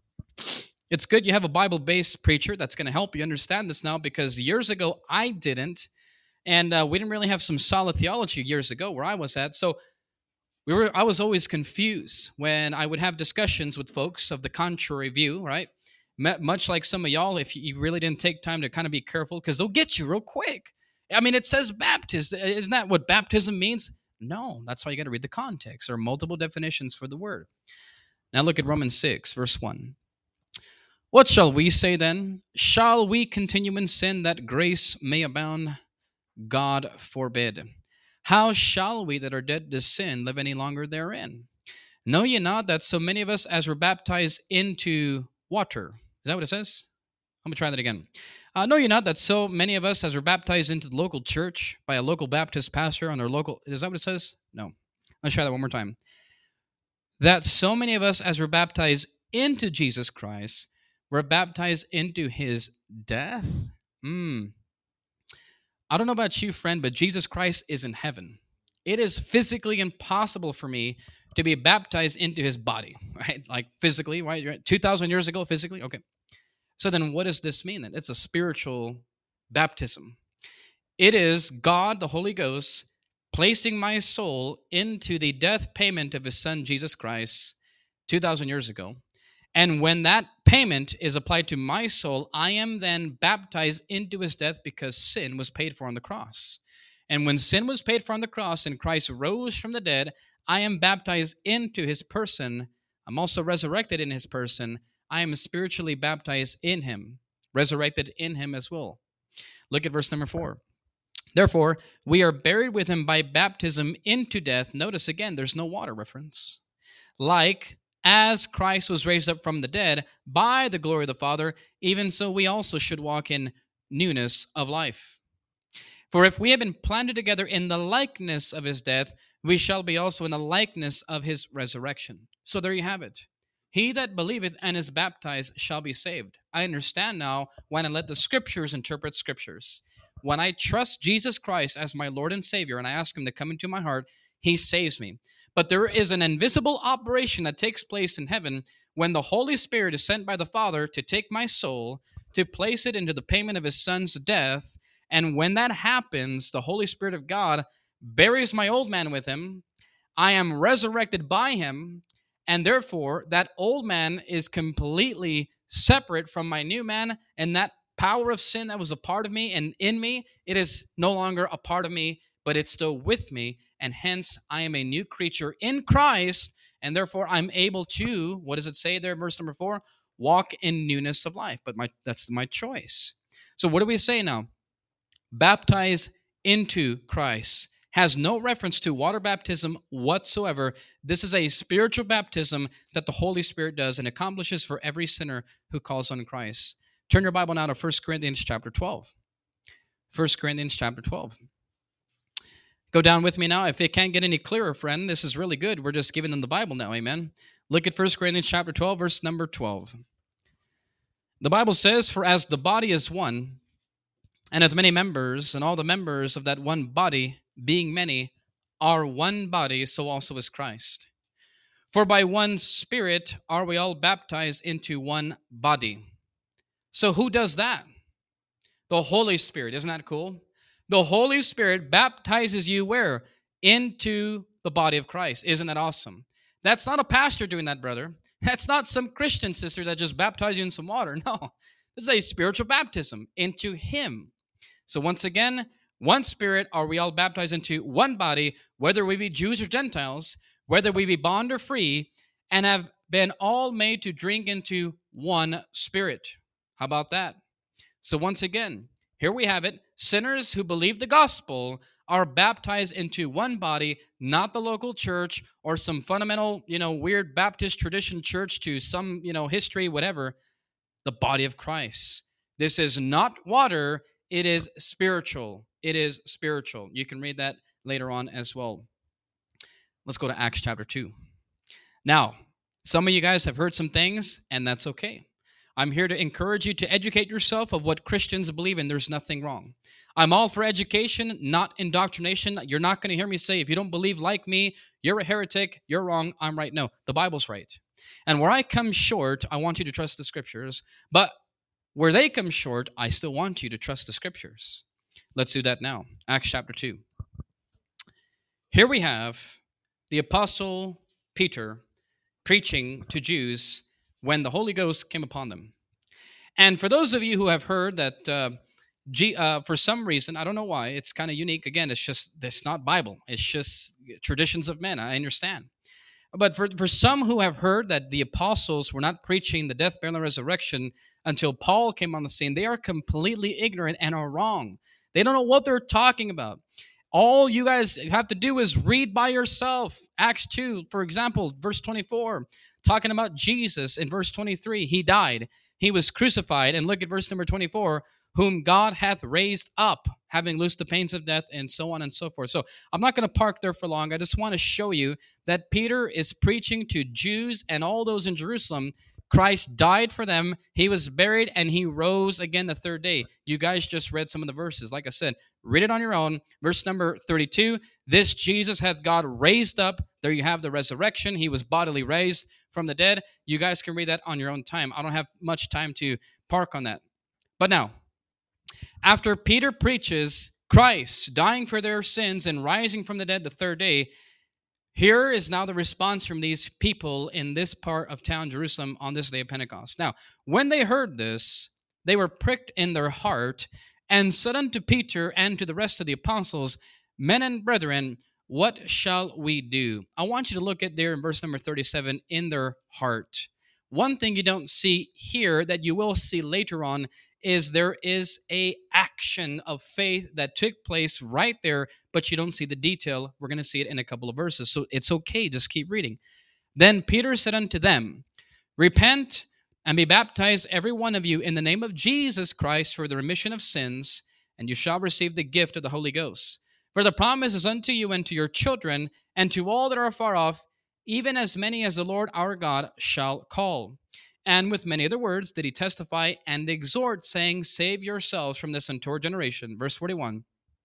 It's good you have a Bible-based preacher that's going to help you understand this now, because years ago I didn't, and we didn't really have some solid theology years ago where I was at. So I was always confused when I would have discussions with folks of the contrary view, right? Much like some of y'all, if you really didn't take time to kind of be careful, because they'll get you real quick. I mean, it says baptism. Isn't that what baptism means? No, that's why you got to read the context. There are multiple definitions for the word. Now look at Romans 6, verse 1. What shall we say then? Shall we continue in sin that grace may abound? God forbid. How shall we that are dead to sin live any longer therein? Know ye not that so many of us as were baptized into water? Is that what it says? Let me try that again. Know ye not that so many of us as were baptized into the local church by a local Baptist pastor on our local... Is that what it says? No. Let's try that one more time. That so many of us as were baptized into Jesus Christ were baptized into his death? I don't know about you, friend, but Jesus Christ is in heaven. It is physically impossible for me to be baptized into his body, right? Like physically, right? 2,000 years ago, physically? Okay. So then what does this mean then? It's a spiritual baptism. It is God, the Holy Ghost, placing my soul into the death payment of his son, Jesus Christ, 2,000 years ago. And when that payment is applied to my soul, I am then baptized into his death because sin was paid for on the cross. And when sin was paid for on the cross and Christ rose from the dead, I am baptized into his person. I'm also resurrected in his person. I am spiritually baptized in him, resurrected in him as well. Look at verse number 4. Therefore, we are buried with him by baptism into death. Notice again, there's no water reference. Like as Christ was raised up from the dead by the glory of the Father, even so we also should walk in newness of life. For if we have been planted together in the likeness of his death, we shall be also in the likeness of his resurrection. So there you have it. He that believeth and is baptized shall be saved. I understand now when I let the scriptures interpret scriptures. When I trust Jesus Christ as my Lord and Savior and I ask him to come into my heart, he saves me. But there is an invisible operation that takes place in heaven when the Holy Spirit is sent by the Father to take my soul, to place it into the payment of his Son's death. And when that happens, the Holy Spirit of God buries my old man with him. I am resurrected by him. And therefore, that old man is completely separate from my new man. And that power of sin that was a part of me and in me, it is no longer a part of me, but it's still with me. And hence, I am a new creature in Christ. And therefore, I'm able to, what does it say there, verse number 4? Walk in newness of life. But that's my choice. So what do we say now? Baptize into Christ has no reference to water baptism whatsoever. This is a spiritual baptism that the Holy Spirit does and accomplishes for every sinner who calls on Christ. Turn your Bible now to 1 Corinthians chapter 12. 1 Corinthians chapter 12. Go down with me now. If it can't get any clearer, friend, this is really good. We're just giving them the Bible now, amen? Look at 1 Corinthians chapter 12, verse number 12. The Bible says, "For as the body is one, and hath many members, and all the members of that one body, being many, are one body, so also is Christ. For by one Spirit are we all baptized into one body." So who does that? The Holy Spirit. Isn't that cool? The Holy Spirit baptizes you where? Into the body of Christ. Isn't that awesome? That's not a pastor doing that, brother. That's not some Christian sister that just baptized you in some water. No, this is a spiritual baptism into him. So once again, one Spirit are we all baptized into one body, whether we be Jews or Gentiles, whether we be bond or free, and have been all made to drink into one Spirit. How about that? So once again, here we have it. Sinners who believe the gospel are baptized into one body, not the local church or some fundamental, weird Baptist tradition church to some, history, whatever. The body of Christ. This is not water. It is spiritual. It is spiritual. You can read that later on as well. Let's go to Acts chapter 2. Now, some of you guys have heard some things, and that's okay. I'm here to encourage you to educate yourself of what Christians believe in. There's nothing wrong. I'm all for education, not indoctrination. You're not going to hear me say, if you don't believe like me, you're a heretic, you're wrong, I'm right. No, the Bible's right. And where I come short, I want you to trust the scriptures. But where they come short, I still want you to trust the scriptures. Let's do that now. Acts chapter 2. Here we have the Apostle Peter preaching to Jews when the Holy Ghost came upon them. And for those of you who have heard that for some reason, I don't know why, it's kind of unique. Again, it's not Bible. It's just traditions of men. I understand. But for some who have heard that the apostles were not preaching the death, burial, and resurrection until Paul came on the scene, they are completely ignorant and are wrong. They don't know what they're talking about. All you guys have to do is read by yourself. Acts 2, for example, verse 24, talking about Jesus. In verse 23, he died. He was crucified. And look at verse number 24, whom God hath raised up, having loosed the pains of death, and so on and so forth. So I'm not going to park there for long. I just want to show you that Peter is preaching to Jews and all those in Jerusalem. Christ died for them. He was buried, and he rose again the third day. You guys just read some of the verses. Like I said, read it on your own. Verse number 32, this Jesus hath God raised up. There you have the resurrection. He was bodily raised from the dead. You guys can read that on your own time. I don't have much time to park on that. But now, after Peter preaches Christ dying for their sins and rising from the dead the third day, here is now the response from these people in this part of town, Jerusalem, on this day of Pentecost. Now, when they heard this, they were pricked in their heart and said unto Peter and to the rest of the apostles, men and brethren, what shall we do? I want you to look at there in verse number 37, in their heart. One thing you don't see here that you will see later on is there is a action of faith that took place right there, but you don't see the detail. We're going to see it in a couple of verses, so it's okay. Just keep reading. Then Peter said unto them, repent and be baptized every one of you in the name of Jesus Christ for the remission of sins, and you shall receive the gift of the Holy Ghost. For the promise is unto you and to your children, and to all that are far off, even as many as the Lord our God shall call. And with many other words did he testify and exhort, saying, Save yourselves from this untoward generation. Verse 41.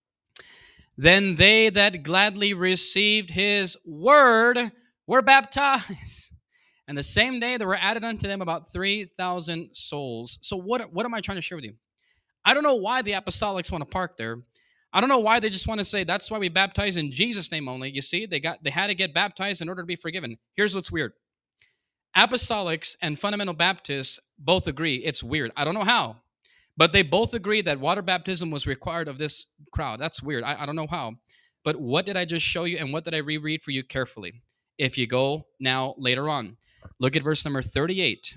Then they that gladly received his word were baptized. And the same day there were added unto them about 3,000 souls. So what am I trying to share with you? I don't know why the apostolics want to park there. I don't know why they just want to say that's why we baptize in Jesus' name only. You see, they had to get baptized in order to be forgiven. Here's what's weird. Apostolics and fundamental Baptists both agree it's weird. I don't know how, but they both agree that water baptism was required of this crowd. That's weird. I don't know how. But what did I just show you, and what did I reread for you carefully? If you go now later on, look at verse number 38.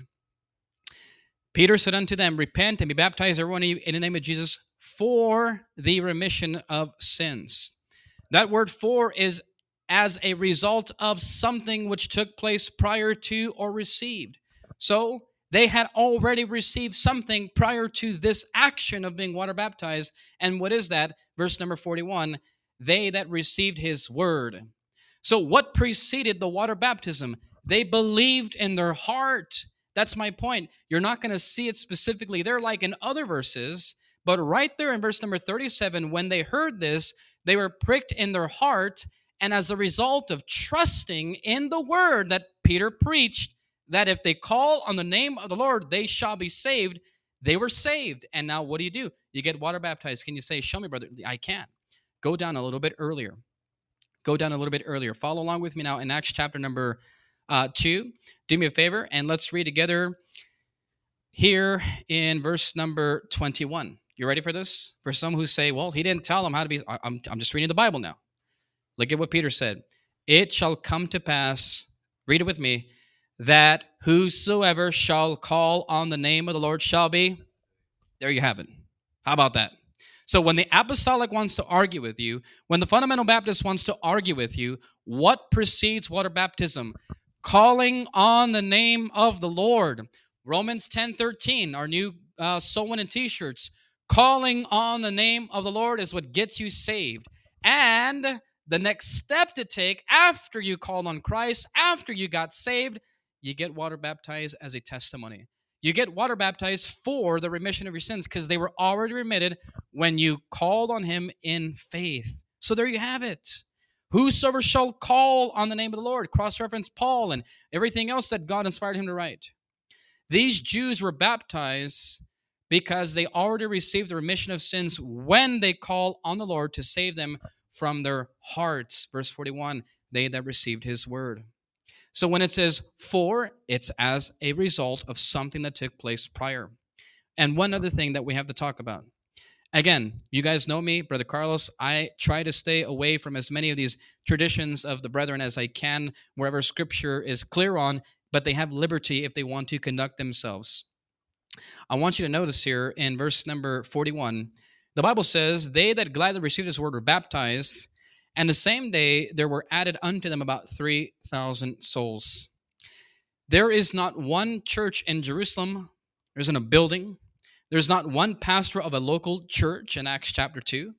Peter said unto them, Repent and be baptized, everyone in the name of Jesus, for the remission of sins. That word for is as a result of something which took place prior to or received. So they had already received something prior to this action of being water baptized. And what is that? Verse number 41, they that received his word. So what preceded the water baptism? They believed in their heart. That's my point. You're not going to see it specifically there like in other verses, but right there in verse number 37, when they heard this, they were pricked in their heart, and as a result of trusting in the word that Peter preached, that if they call on the name of the Lord, they shall be saved, they were saved. And now what do? You get water baptized. Can you say, show me, brother? I can't. Go down a little bit earlier. Follow along with me now in Acts chapter number 2. Do me a favor and let's read together here in verse number 21. You ready for this? For some who say, well, he didn't tell them how to be. I'm just reading the Bible now. Look at what Peter said. It shall come to pass, read it with me, that whosoever shall call on the name of the Lord shall be. There you have it. How about that? So when the apostolic wants to argue with you, when the fundamental Baptist wants to argue with you, what precedes water baptism? Calling on the name of the Lord. Romans 10:13, our new soul winning t-shirts. Calling on the name of the Lord is what gets you saved. And the next step to take after you called on Christ, after you got saved, you get water baptized as a testimony. You get water baptized for the remission of your sins because they were already remitted when you called on him in faith. So there you have it. Whosoever shall call on the name of the Lord, cross-reference Paul and everything else that God inspired him to write. These Jews were baptized because they already received the remission of sins when they call on the Lord to save them from their hearts. Verse 41, they that received his word. So when it says for, it's as a result of something that took place prior. And one other thing that we have to talk about. Again, you guys know me, Brother Carlos. I try to stay away from as many of these traditions of the brethren as I can, wherever Scripture is clear on, but they have liberty if they want to conduct themselves. I want you to notice here in verse number 41, the Bible says, they that gladly received his word were baptized, and the same day there were added unto them about 3,000 souls. There is not one church in Jerusalem. There isn't a building. There's not one pastor of a local church in Acts chapter 2.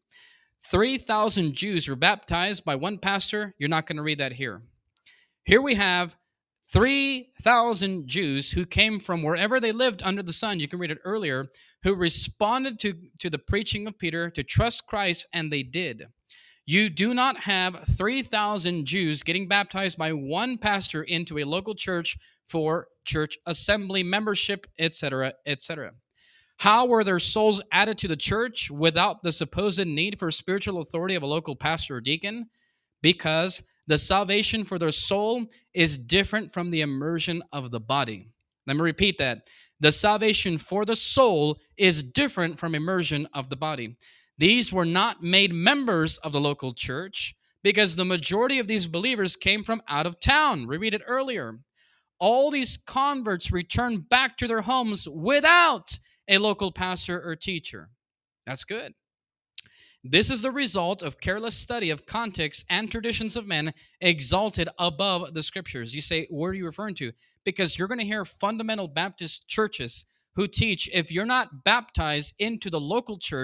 3,000 Jews were baptized by one pastor. You're not going to read that here. Here we have 3,000 Jews who came from wherever they lived under the sun. You can read it earlier, who responded to the preaching of Peter to trust Christ, and they did. You do not have 3,000 Jews getting baptized by one pastor into a local church for church assembly membership, etc., etc. How were their souls added to the church without the supposed need for spiritual authority of a local pastor or deacon? Because the salvation for their soul is different from the immersion of the body. Let me repeat that. The salvation for the soul is different from immersion of the body. These were not made members of the local church because the majority of these believers came from out of town. We read it earlier. All these converts returned back to their homes without a local pastor or teacher. That's good. This is the result of careless study of context and traditions of men exalted above the scriptures. You say, what are you referring to? Because you're going to hear fundamental Baptist churches who teach if you're not baptized into the local church,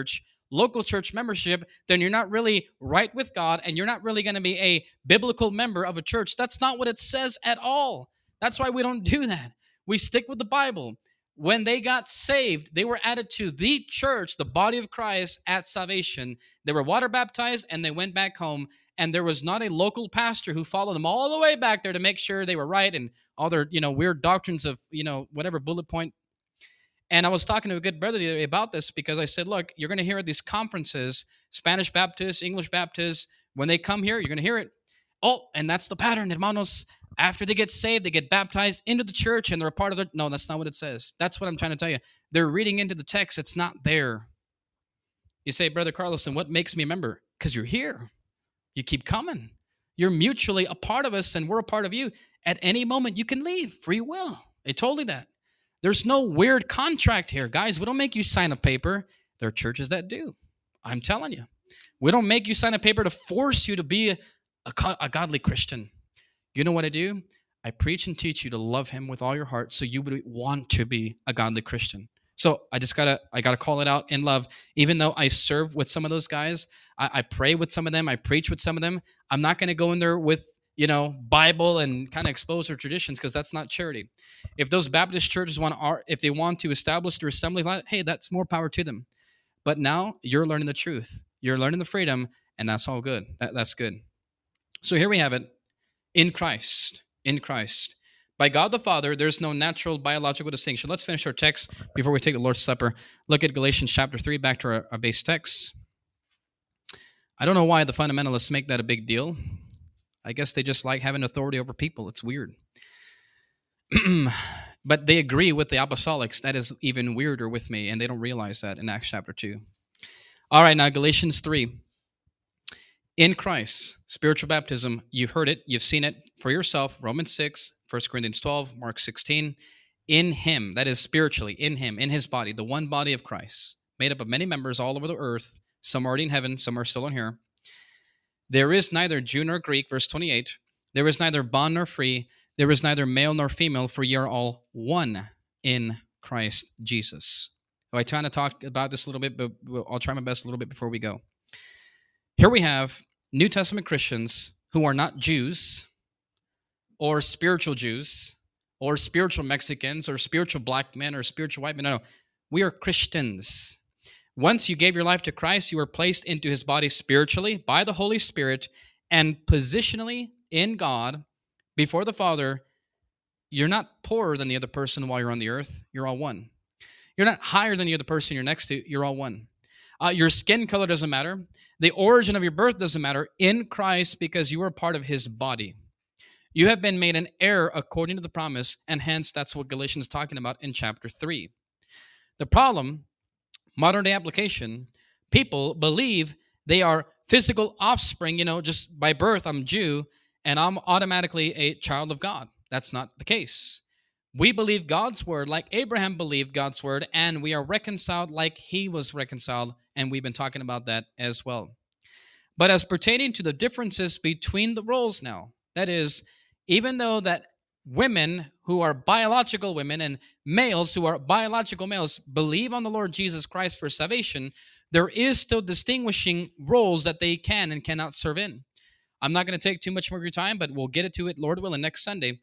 local church membership, then you're not really right with God and you're not really going to be a biblical member of a church. That's not what it says at all. That's why we don't do that. We stick with the Bible. When they got saved, they were added to the church, the body of Christ at salvation. They were water baptized and they went back home. And there was not a local pastor who followed them all the way back there to make sure they were right and all their, weird doctrines of, whatever bullet point. And I was talking to a good brother the other day about this because I said, look, you're going to hear at these conferences, Spanish Baptists, English Baptists, when they come here, you're going to hear it. Oh, and that's the pattern, hermanos. After they get saved, they get baptized into the church and they're a part of it. No, that's not what it says. That's what I'm trying to tell you. They're reading into the text. It's not there. You say, Brother Carlson, what makes me a member? Because you're here. You keep coming. You're mutually a part of us and we're a part of you. At any moment, you can leave. Free will. They told you that. There's no weird contract here, guys. We don't make you sign a paper. There are churches that do. I'm telling you. We don't make you sign a paper to force you to be a godly Christian. You know what I do? I preach and teach you to love him with all your heart so you would want to be a godly Christian. So I gotta call it out in love. Even though I serve with some of those guys, I pray with some of them, I preach with some of them. I'm not gonna go in there with Bible and kind of expose their traditions because that's not charity. If those Baptist churches if they want to establish their assemblies, hey, that's more power to them. But now you're learning the truth. You're learning the freedom, and that's all good. That's good. So here we have it. In Christ. By God the Father, there's no natural biological distinction. Let's finish our text before we take the Lord's Supper. Look at Galatians chapter 3, back to our base text. I don't know why the fundamentalists make that a big deal. I guess they just like having authority over people. It's weird. But they agree with the apostolics. That is even weirder with me, and they don't realize that in Acts chapter 2. All right, now Galatians 3. In Christ, spiritual baptism, you've heard it, you've seen it for yourself. Romans 6, 1 Corinthians 12, Mark 16. In him, that is spiritually, in him, in his body, the one body of Christ, made up of many members all over the earth. Some are already in heaven, some are still on here. There is neither Jew nor Greek, verse 28. There is neither bond nor free. There is neither male nor female, for ye are all one in Christ Jesus. I try to talk about this a little bit, but I'll try my best a little bit before we go. Here we have New Testament Christians who are not Jews or spiritual Jews or spiritual Mexicans or spiritual black men or spiritual white men. No. We are Christians. Once you gave your life to Christ, you were placed into his body spiritually by the Holy Spirit and positionally in God before the Father. You're not poorer than the other person while you're on the earth. You're all one. You're not higher than the other person you're next to. You're all one. Your skin color doesn't matter. The origin of your birth doesn't matter in Christ because you are part of his body. You have been made an heir according to the promise, and hence that's what Galatians is talking about in chapter 3. The problem, modern day application, people believe they are physical offspring, just by birth I'm Jew, and I'm automatically a child of God. That's not the case. We believe God's word like Abraham believed God's word, and we are reconciled like he was reconciled, and we've been talking about that as well. But as pertaining to the differences between the roles now, that is, even though that women who are biological women and males who are biological males believe on the Lord Jesus Christ for salvation, there is still distinguishing roles that they can and cannot serve in. I'm not going to take too much more of your time, but we'll get to it, Lord willing, next Sunday.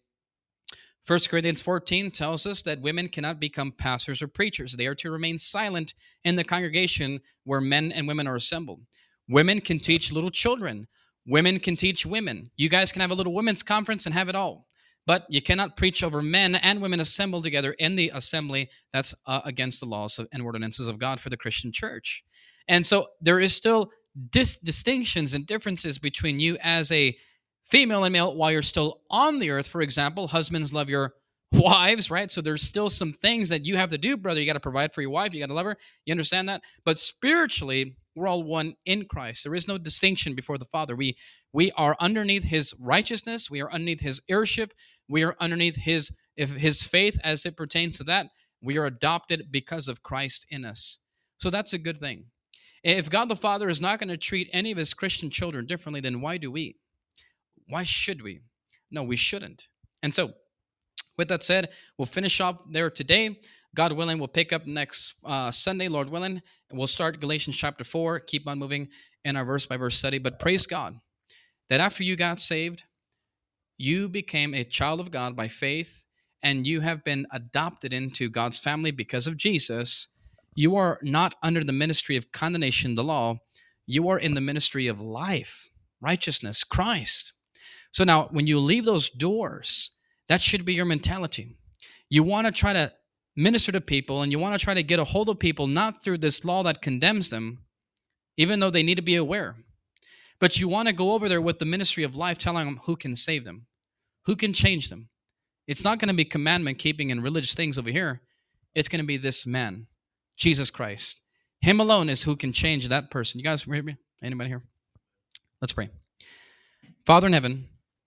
1 Corinthians 14 tells us that women cannot become pastors or preachers. They are to remain silent in the congregation where men and women are assembled. Women can teach little children. Women can teach women. You guys can have a little women's conference and have it all. But you cannot preach over men and women assembled together in the assembly. That's against the laws and ordinances of God for the Christian church. And so there is still distinctions and differences between you as a female and male while you're still on the earth. For example, husbands love your wives, right? So there's still some things that you have to do, brother. You got to provide for your wife. You got to love her. You understand that? But spiritually, we're all one in Christ. There is no distinction before the Father. We are underneath his righteousness. We are underneath his heirship. We are underneath his faith as it pertains to that. We are adopted because of Christ in us. So that's a good thing. If God the Father is not going to treat any of his Christian children differently, then why do we? Why should we? No, we shouldn't. And so, with that said, we'll finish up there today. God willing, we'll pick up next Sunday, Lord willing, and we'll start Galatians chapter 4, keep on moving in our verse by verse study. But praise God that after you got saved, you became a child of God by faith, and you have been adopted into God's family because of Jesus. You are not under the ministry of condemnation, the law. You are in the ministry of life, righteousness, Christ. So now, when you leave those doors, that should be your mentality. You want to try to minister to people, and you want to try to get a hold of people, not through this law that condemns them, even though they need to be aware. But you want to go over there with the ministry of life, telling them who can save them, who can change them. It's not going to be commandment keeping and religious things over here. It's going to be this man, Jesus Christ. Him alone is who can change that person. You guys hear me? Anybody here? Let's pray. Father in heaven,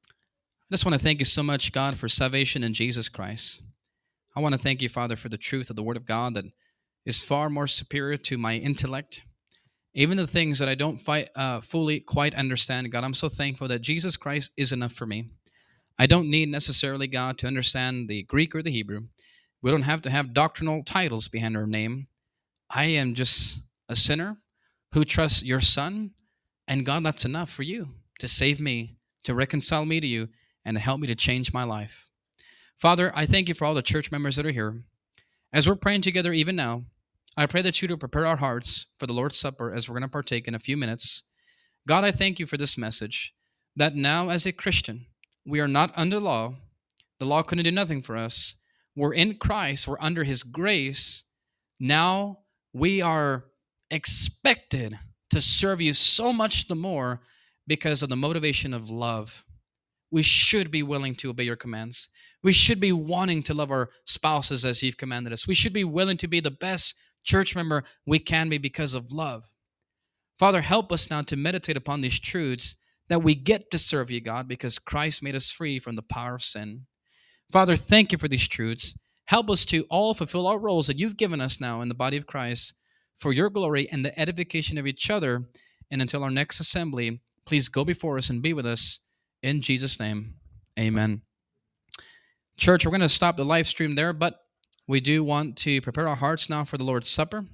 I just want to thank you so much, God, for salvation in Jesus Christ. I want to thank you, Father, for the truth of the Word of God that is far more superior to my intellect. Even the things that I don't fully quite understand, God, I'm so thankful that Jesus Christ is enough for me. I don't need necessarily, God, to understand the Greek or the Hebrew. We don't have to have doctrinal titles behind our name. I am just a sinner who trusts your Son, and God, that's enough for you to save me, to reconcile me to you, and to help me to change my life. Father, I thank you for all the church members that are here. As we're praying together even now, I pray that you to prepare our hearts for the Lord's Supper as we're going to partake in a few minutes. God, I thank you for this message, that now as a Christian, we are not under law. The law couldn't do nothing for us. We're in Christ. We're under his grace. Now we are expected to serve you so much the more because of the motivation of love. We should be willing to obey your commands. We should be wanting to love our spouses as you've commanded us. We should be willing to be the best church member we can be because of love. Father, help us now to meditate upon these truths that we get to serve you, God, because Christ made us free from the power of sin. Father, thank you for these truths. Help us to all fulfill our roles that you've given us now in the body of Christ for your glory and the edification of each other. And until our next assembly, please go before us and be with us. In Jesus' name, amen. Church, we're going to stop the live stream there, but we do want to prepare our hearts now for the Lord's Supper.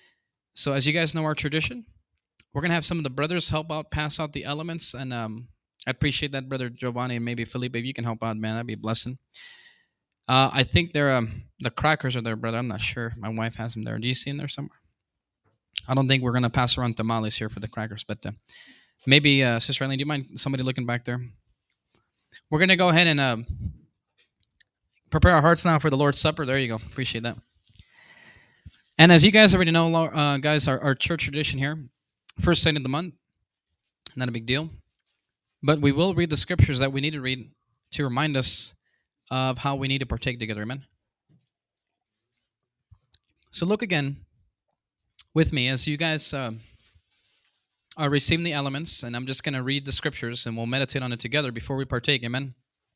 So as you guys know our tradition, we're going to have some of the brothers help out, pass out the elements, and I appreciate that, Brother Giovanni, and maybe Felipe, if you can help out, man, that'd be a blessing. I think they're the crackers are there, brother. I'm not sure. My wife has them there. Do you see them there somewhere? I don't think we're going to pass around tamales here for the crackers, but maybe, Sister Eileen, do you mind somebody looking back there? We're going to go ahead and prepare our hearts now for the Lord's Supper. There you go. Appreciate that. And as you guys already know, guys, our church tradition here, first Sunday of the month, not a big deal. But we will read the scriptures that we need to read to remind us of how we need to partake together. Amen? So look again with me as you guys are receiving the elements, and I'm just going to read the scriptures, and we'll meditate on it together before we partake. Amen?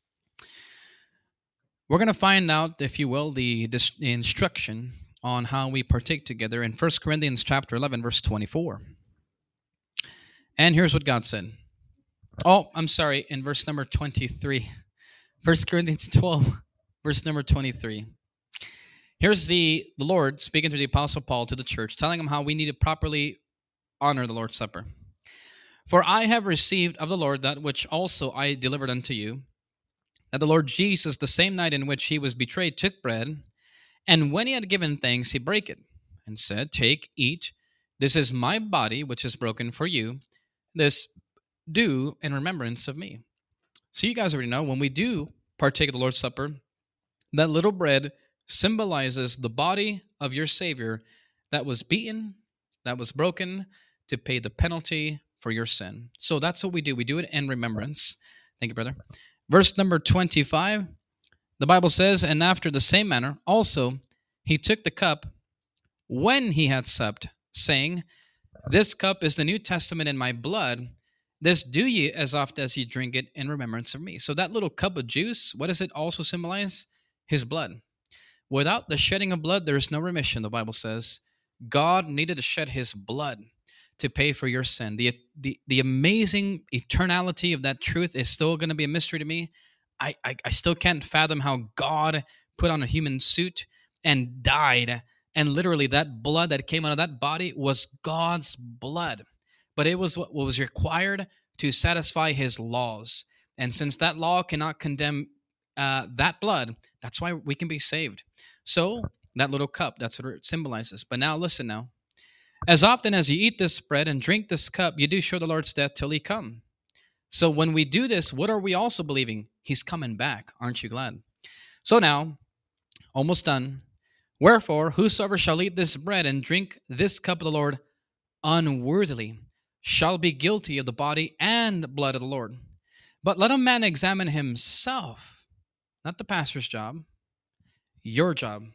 We're going to find out, if you will, the instruction on how we partake together in 1 Corinthians chapter 11, verse 24. And here's what God said. Oh, I'm sorry, in verse number 23. 1 Corinthians 12, verse number 23. Here's the Lord speaking to the Apostle Paul to the church, telling them how we need to properly honor the Lord's Supper. For I have received of the Lord that which also I delivered unto you, that the Lord Jesus, the same night in which he was betrayed, took bread, and when he had given thanks, he brake it, and said, Take, eat, this is my body, which is broken for you. This do in remembrance of me. So you guys already know, when we do partake of the Lord's Supper, that little bread symbolizes the body of your Savior that was beaten, that was broken to pay the penalty for your sin. So that's what we do. We do it in remembrance. Thank you, brother. Verse number 25, the Bible says, And after the same manner also he took the cup when he had supped, saying, This cup is the New Testament in my blood. This do ye as oft as ye drink it in remembrance of me. So that little cup of juice, what does it also symbolize? His blood. Without the shedding of blood, there is no remission, the Bible says. God needed to shed his blood to pay for your sin. The amazing eternality of that truth is still going to be a mystery to me. I still can't fathom how God put on a human suit and died. And literally, that blood that came out of that body was God's blood. But it was what was required to satisfy his laws. And since that law cannot condemn that blood, that's why we can be saved. So, that little cup, that's what it symbolizes. But now, listen now. As often as you eat this bread and drink this cup, you do show the Lord's death till he come. So when we do this, what are we also believing? He's coming back. Aren't you glad? So now, almost done. Wherefore, whosoever shall eat this bread and drink this cup of the Lord unworthily shall be guilty of the body and blood of the Lord. But let a man examine himself, not the pastor's job, your job.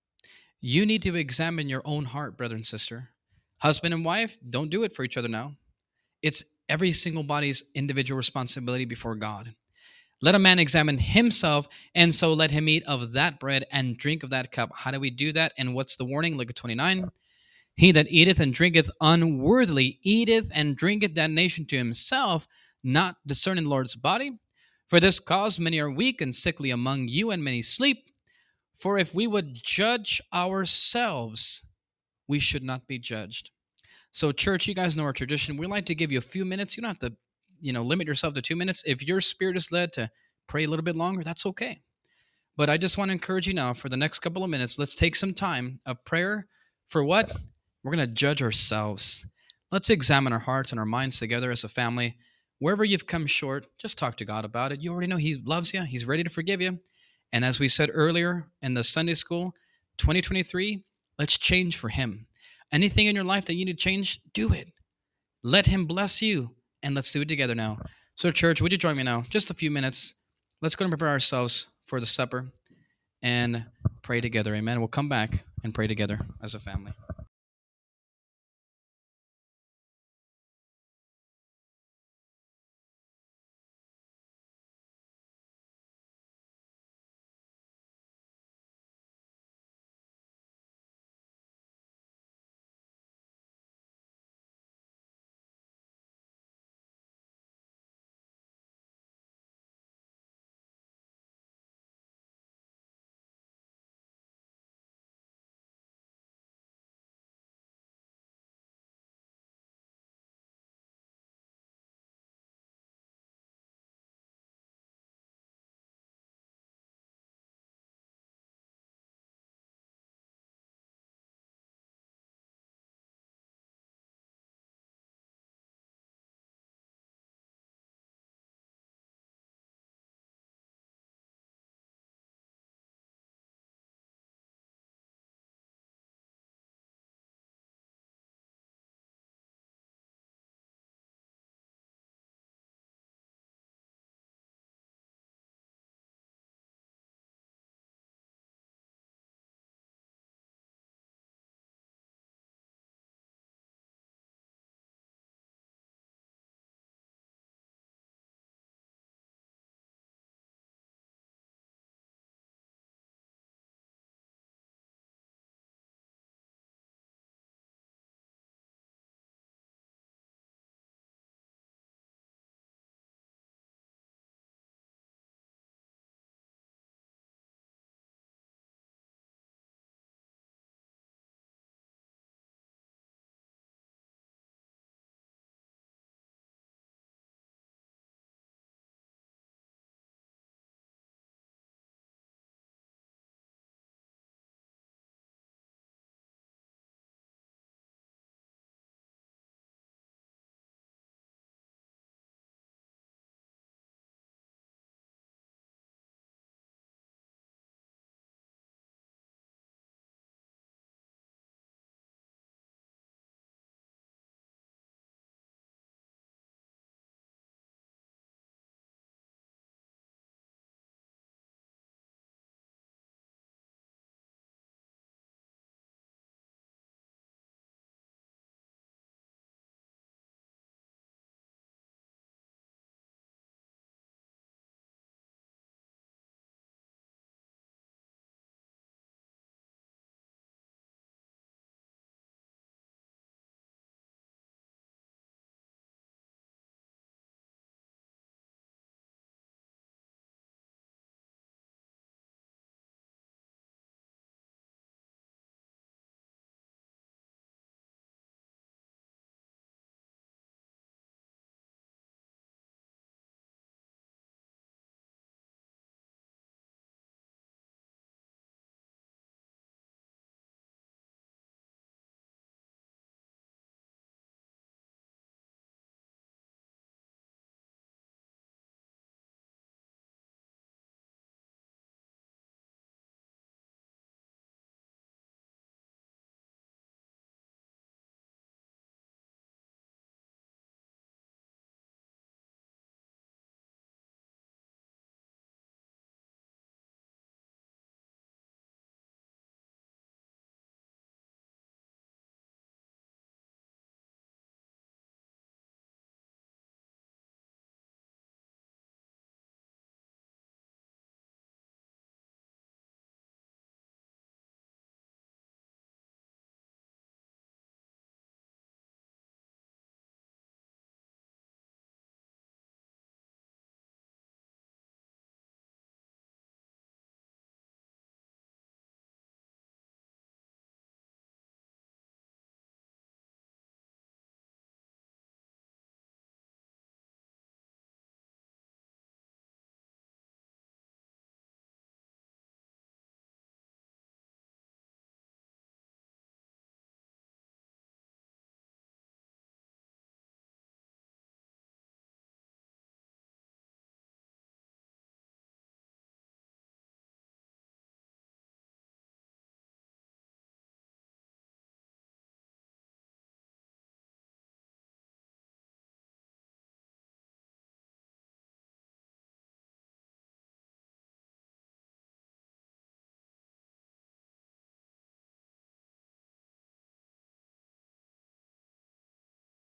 You need to examine your own heart, brother and sister. Husband and wife, don't do it for each other now. It's every single body's individual responsibility before God. Let a man examine himself, and so let him eat of that bread and drink of that cup. How do we do that? And what's the warning? Look at 29. He that eateth and drinketh unworthily eateth and drinketh damnation to himself, not discerning the Lord's body. For this cause many are weak and sickly among you, and many sleep. For if we would judge ourselves, we should not be judged. So, church, you guys know our tradition. We like to give you a few minutes. You don't have to, limit yourself to 2 minutes. If your spirit is led to pray a little bit longer, that's okay. But I just want to encourage you now for the next couple of minutes, let's take some time of prayer for what? We're going to judge ourselves. Let's examine our hearts and our minds together as a family. Wherever you've come short, just talk to God about it. You already know he loves you. He's ready to forgive you. And as we said earlier in the Sunday school, 2023, let's change for him. Anything in your life that you need to change, do it. Let him bless you. And let's do it together now. So, church, would you join me now? Just a few minutes. Let's go and prepare ourselves for the supper and pray together. Amen. We'll come back and pray together as a family.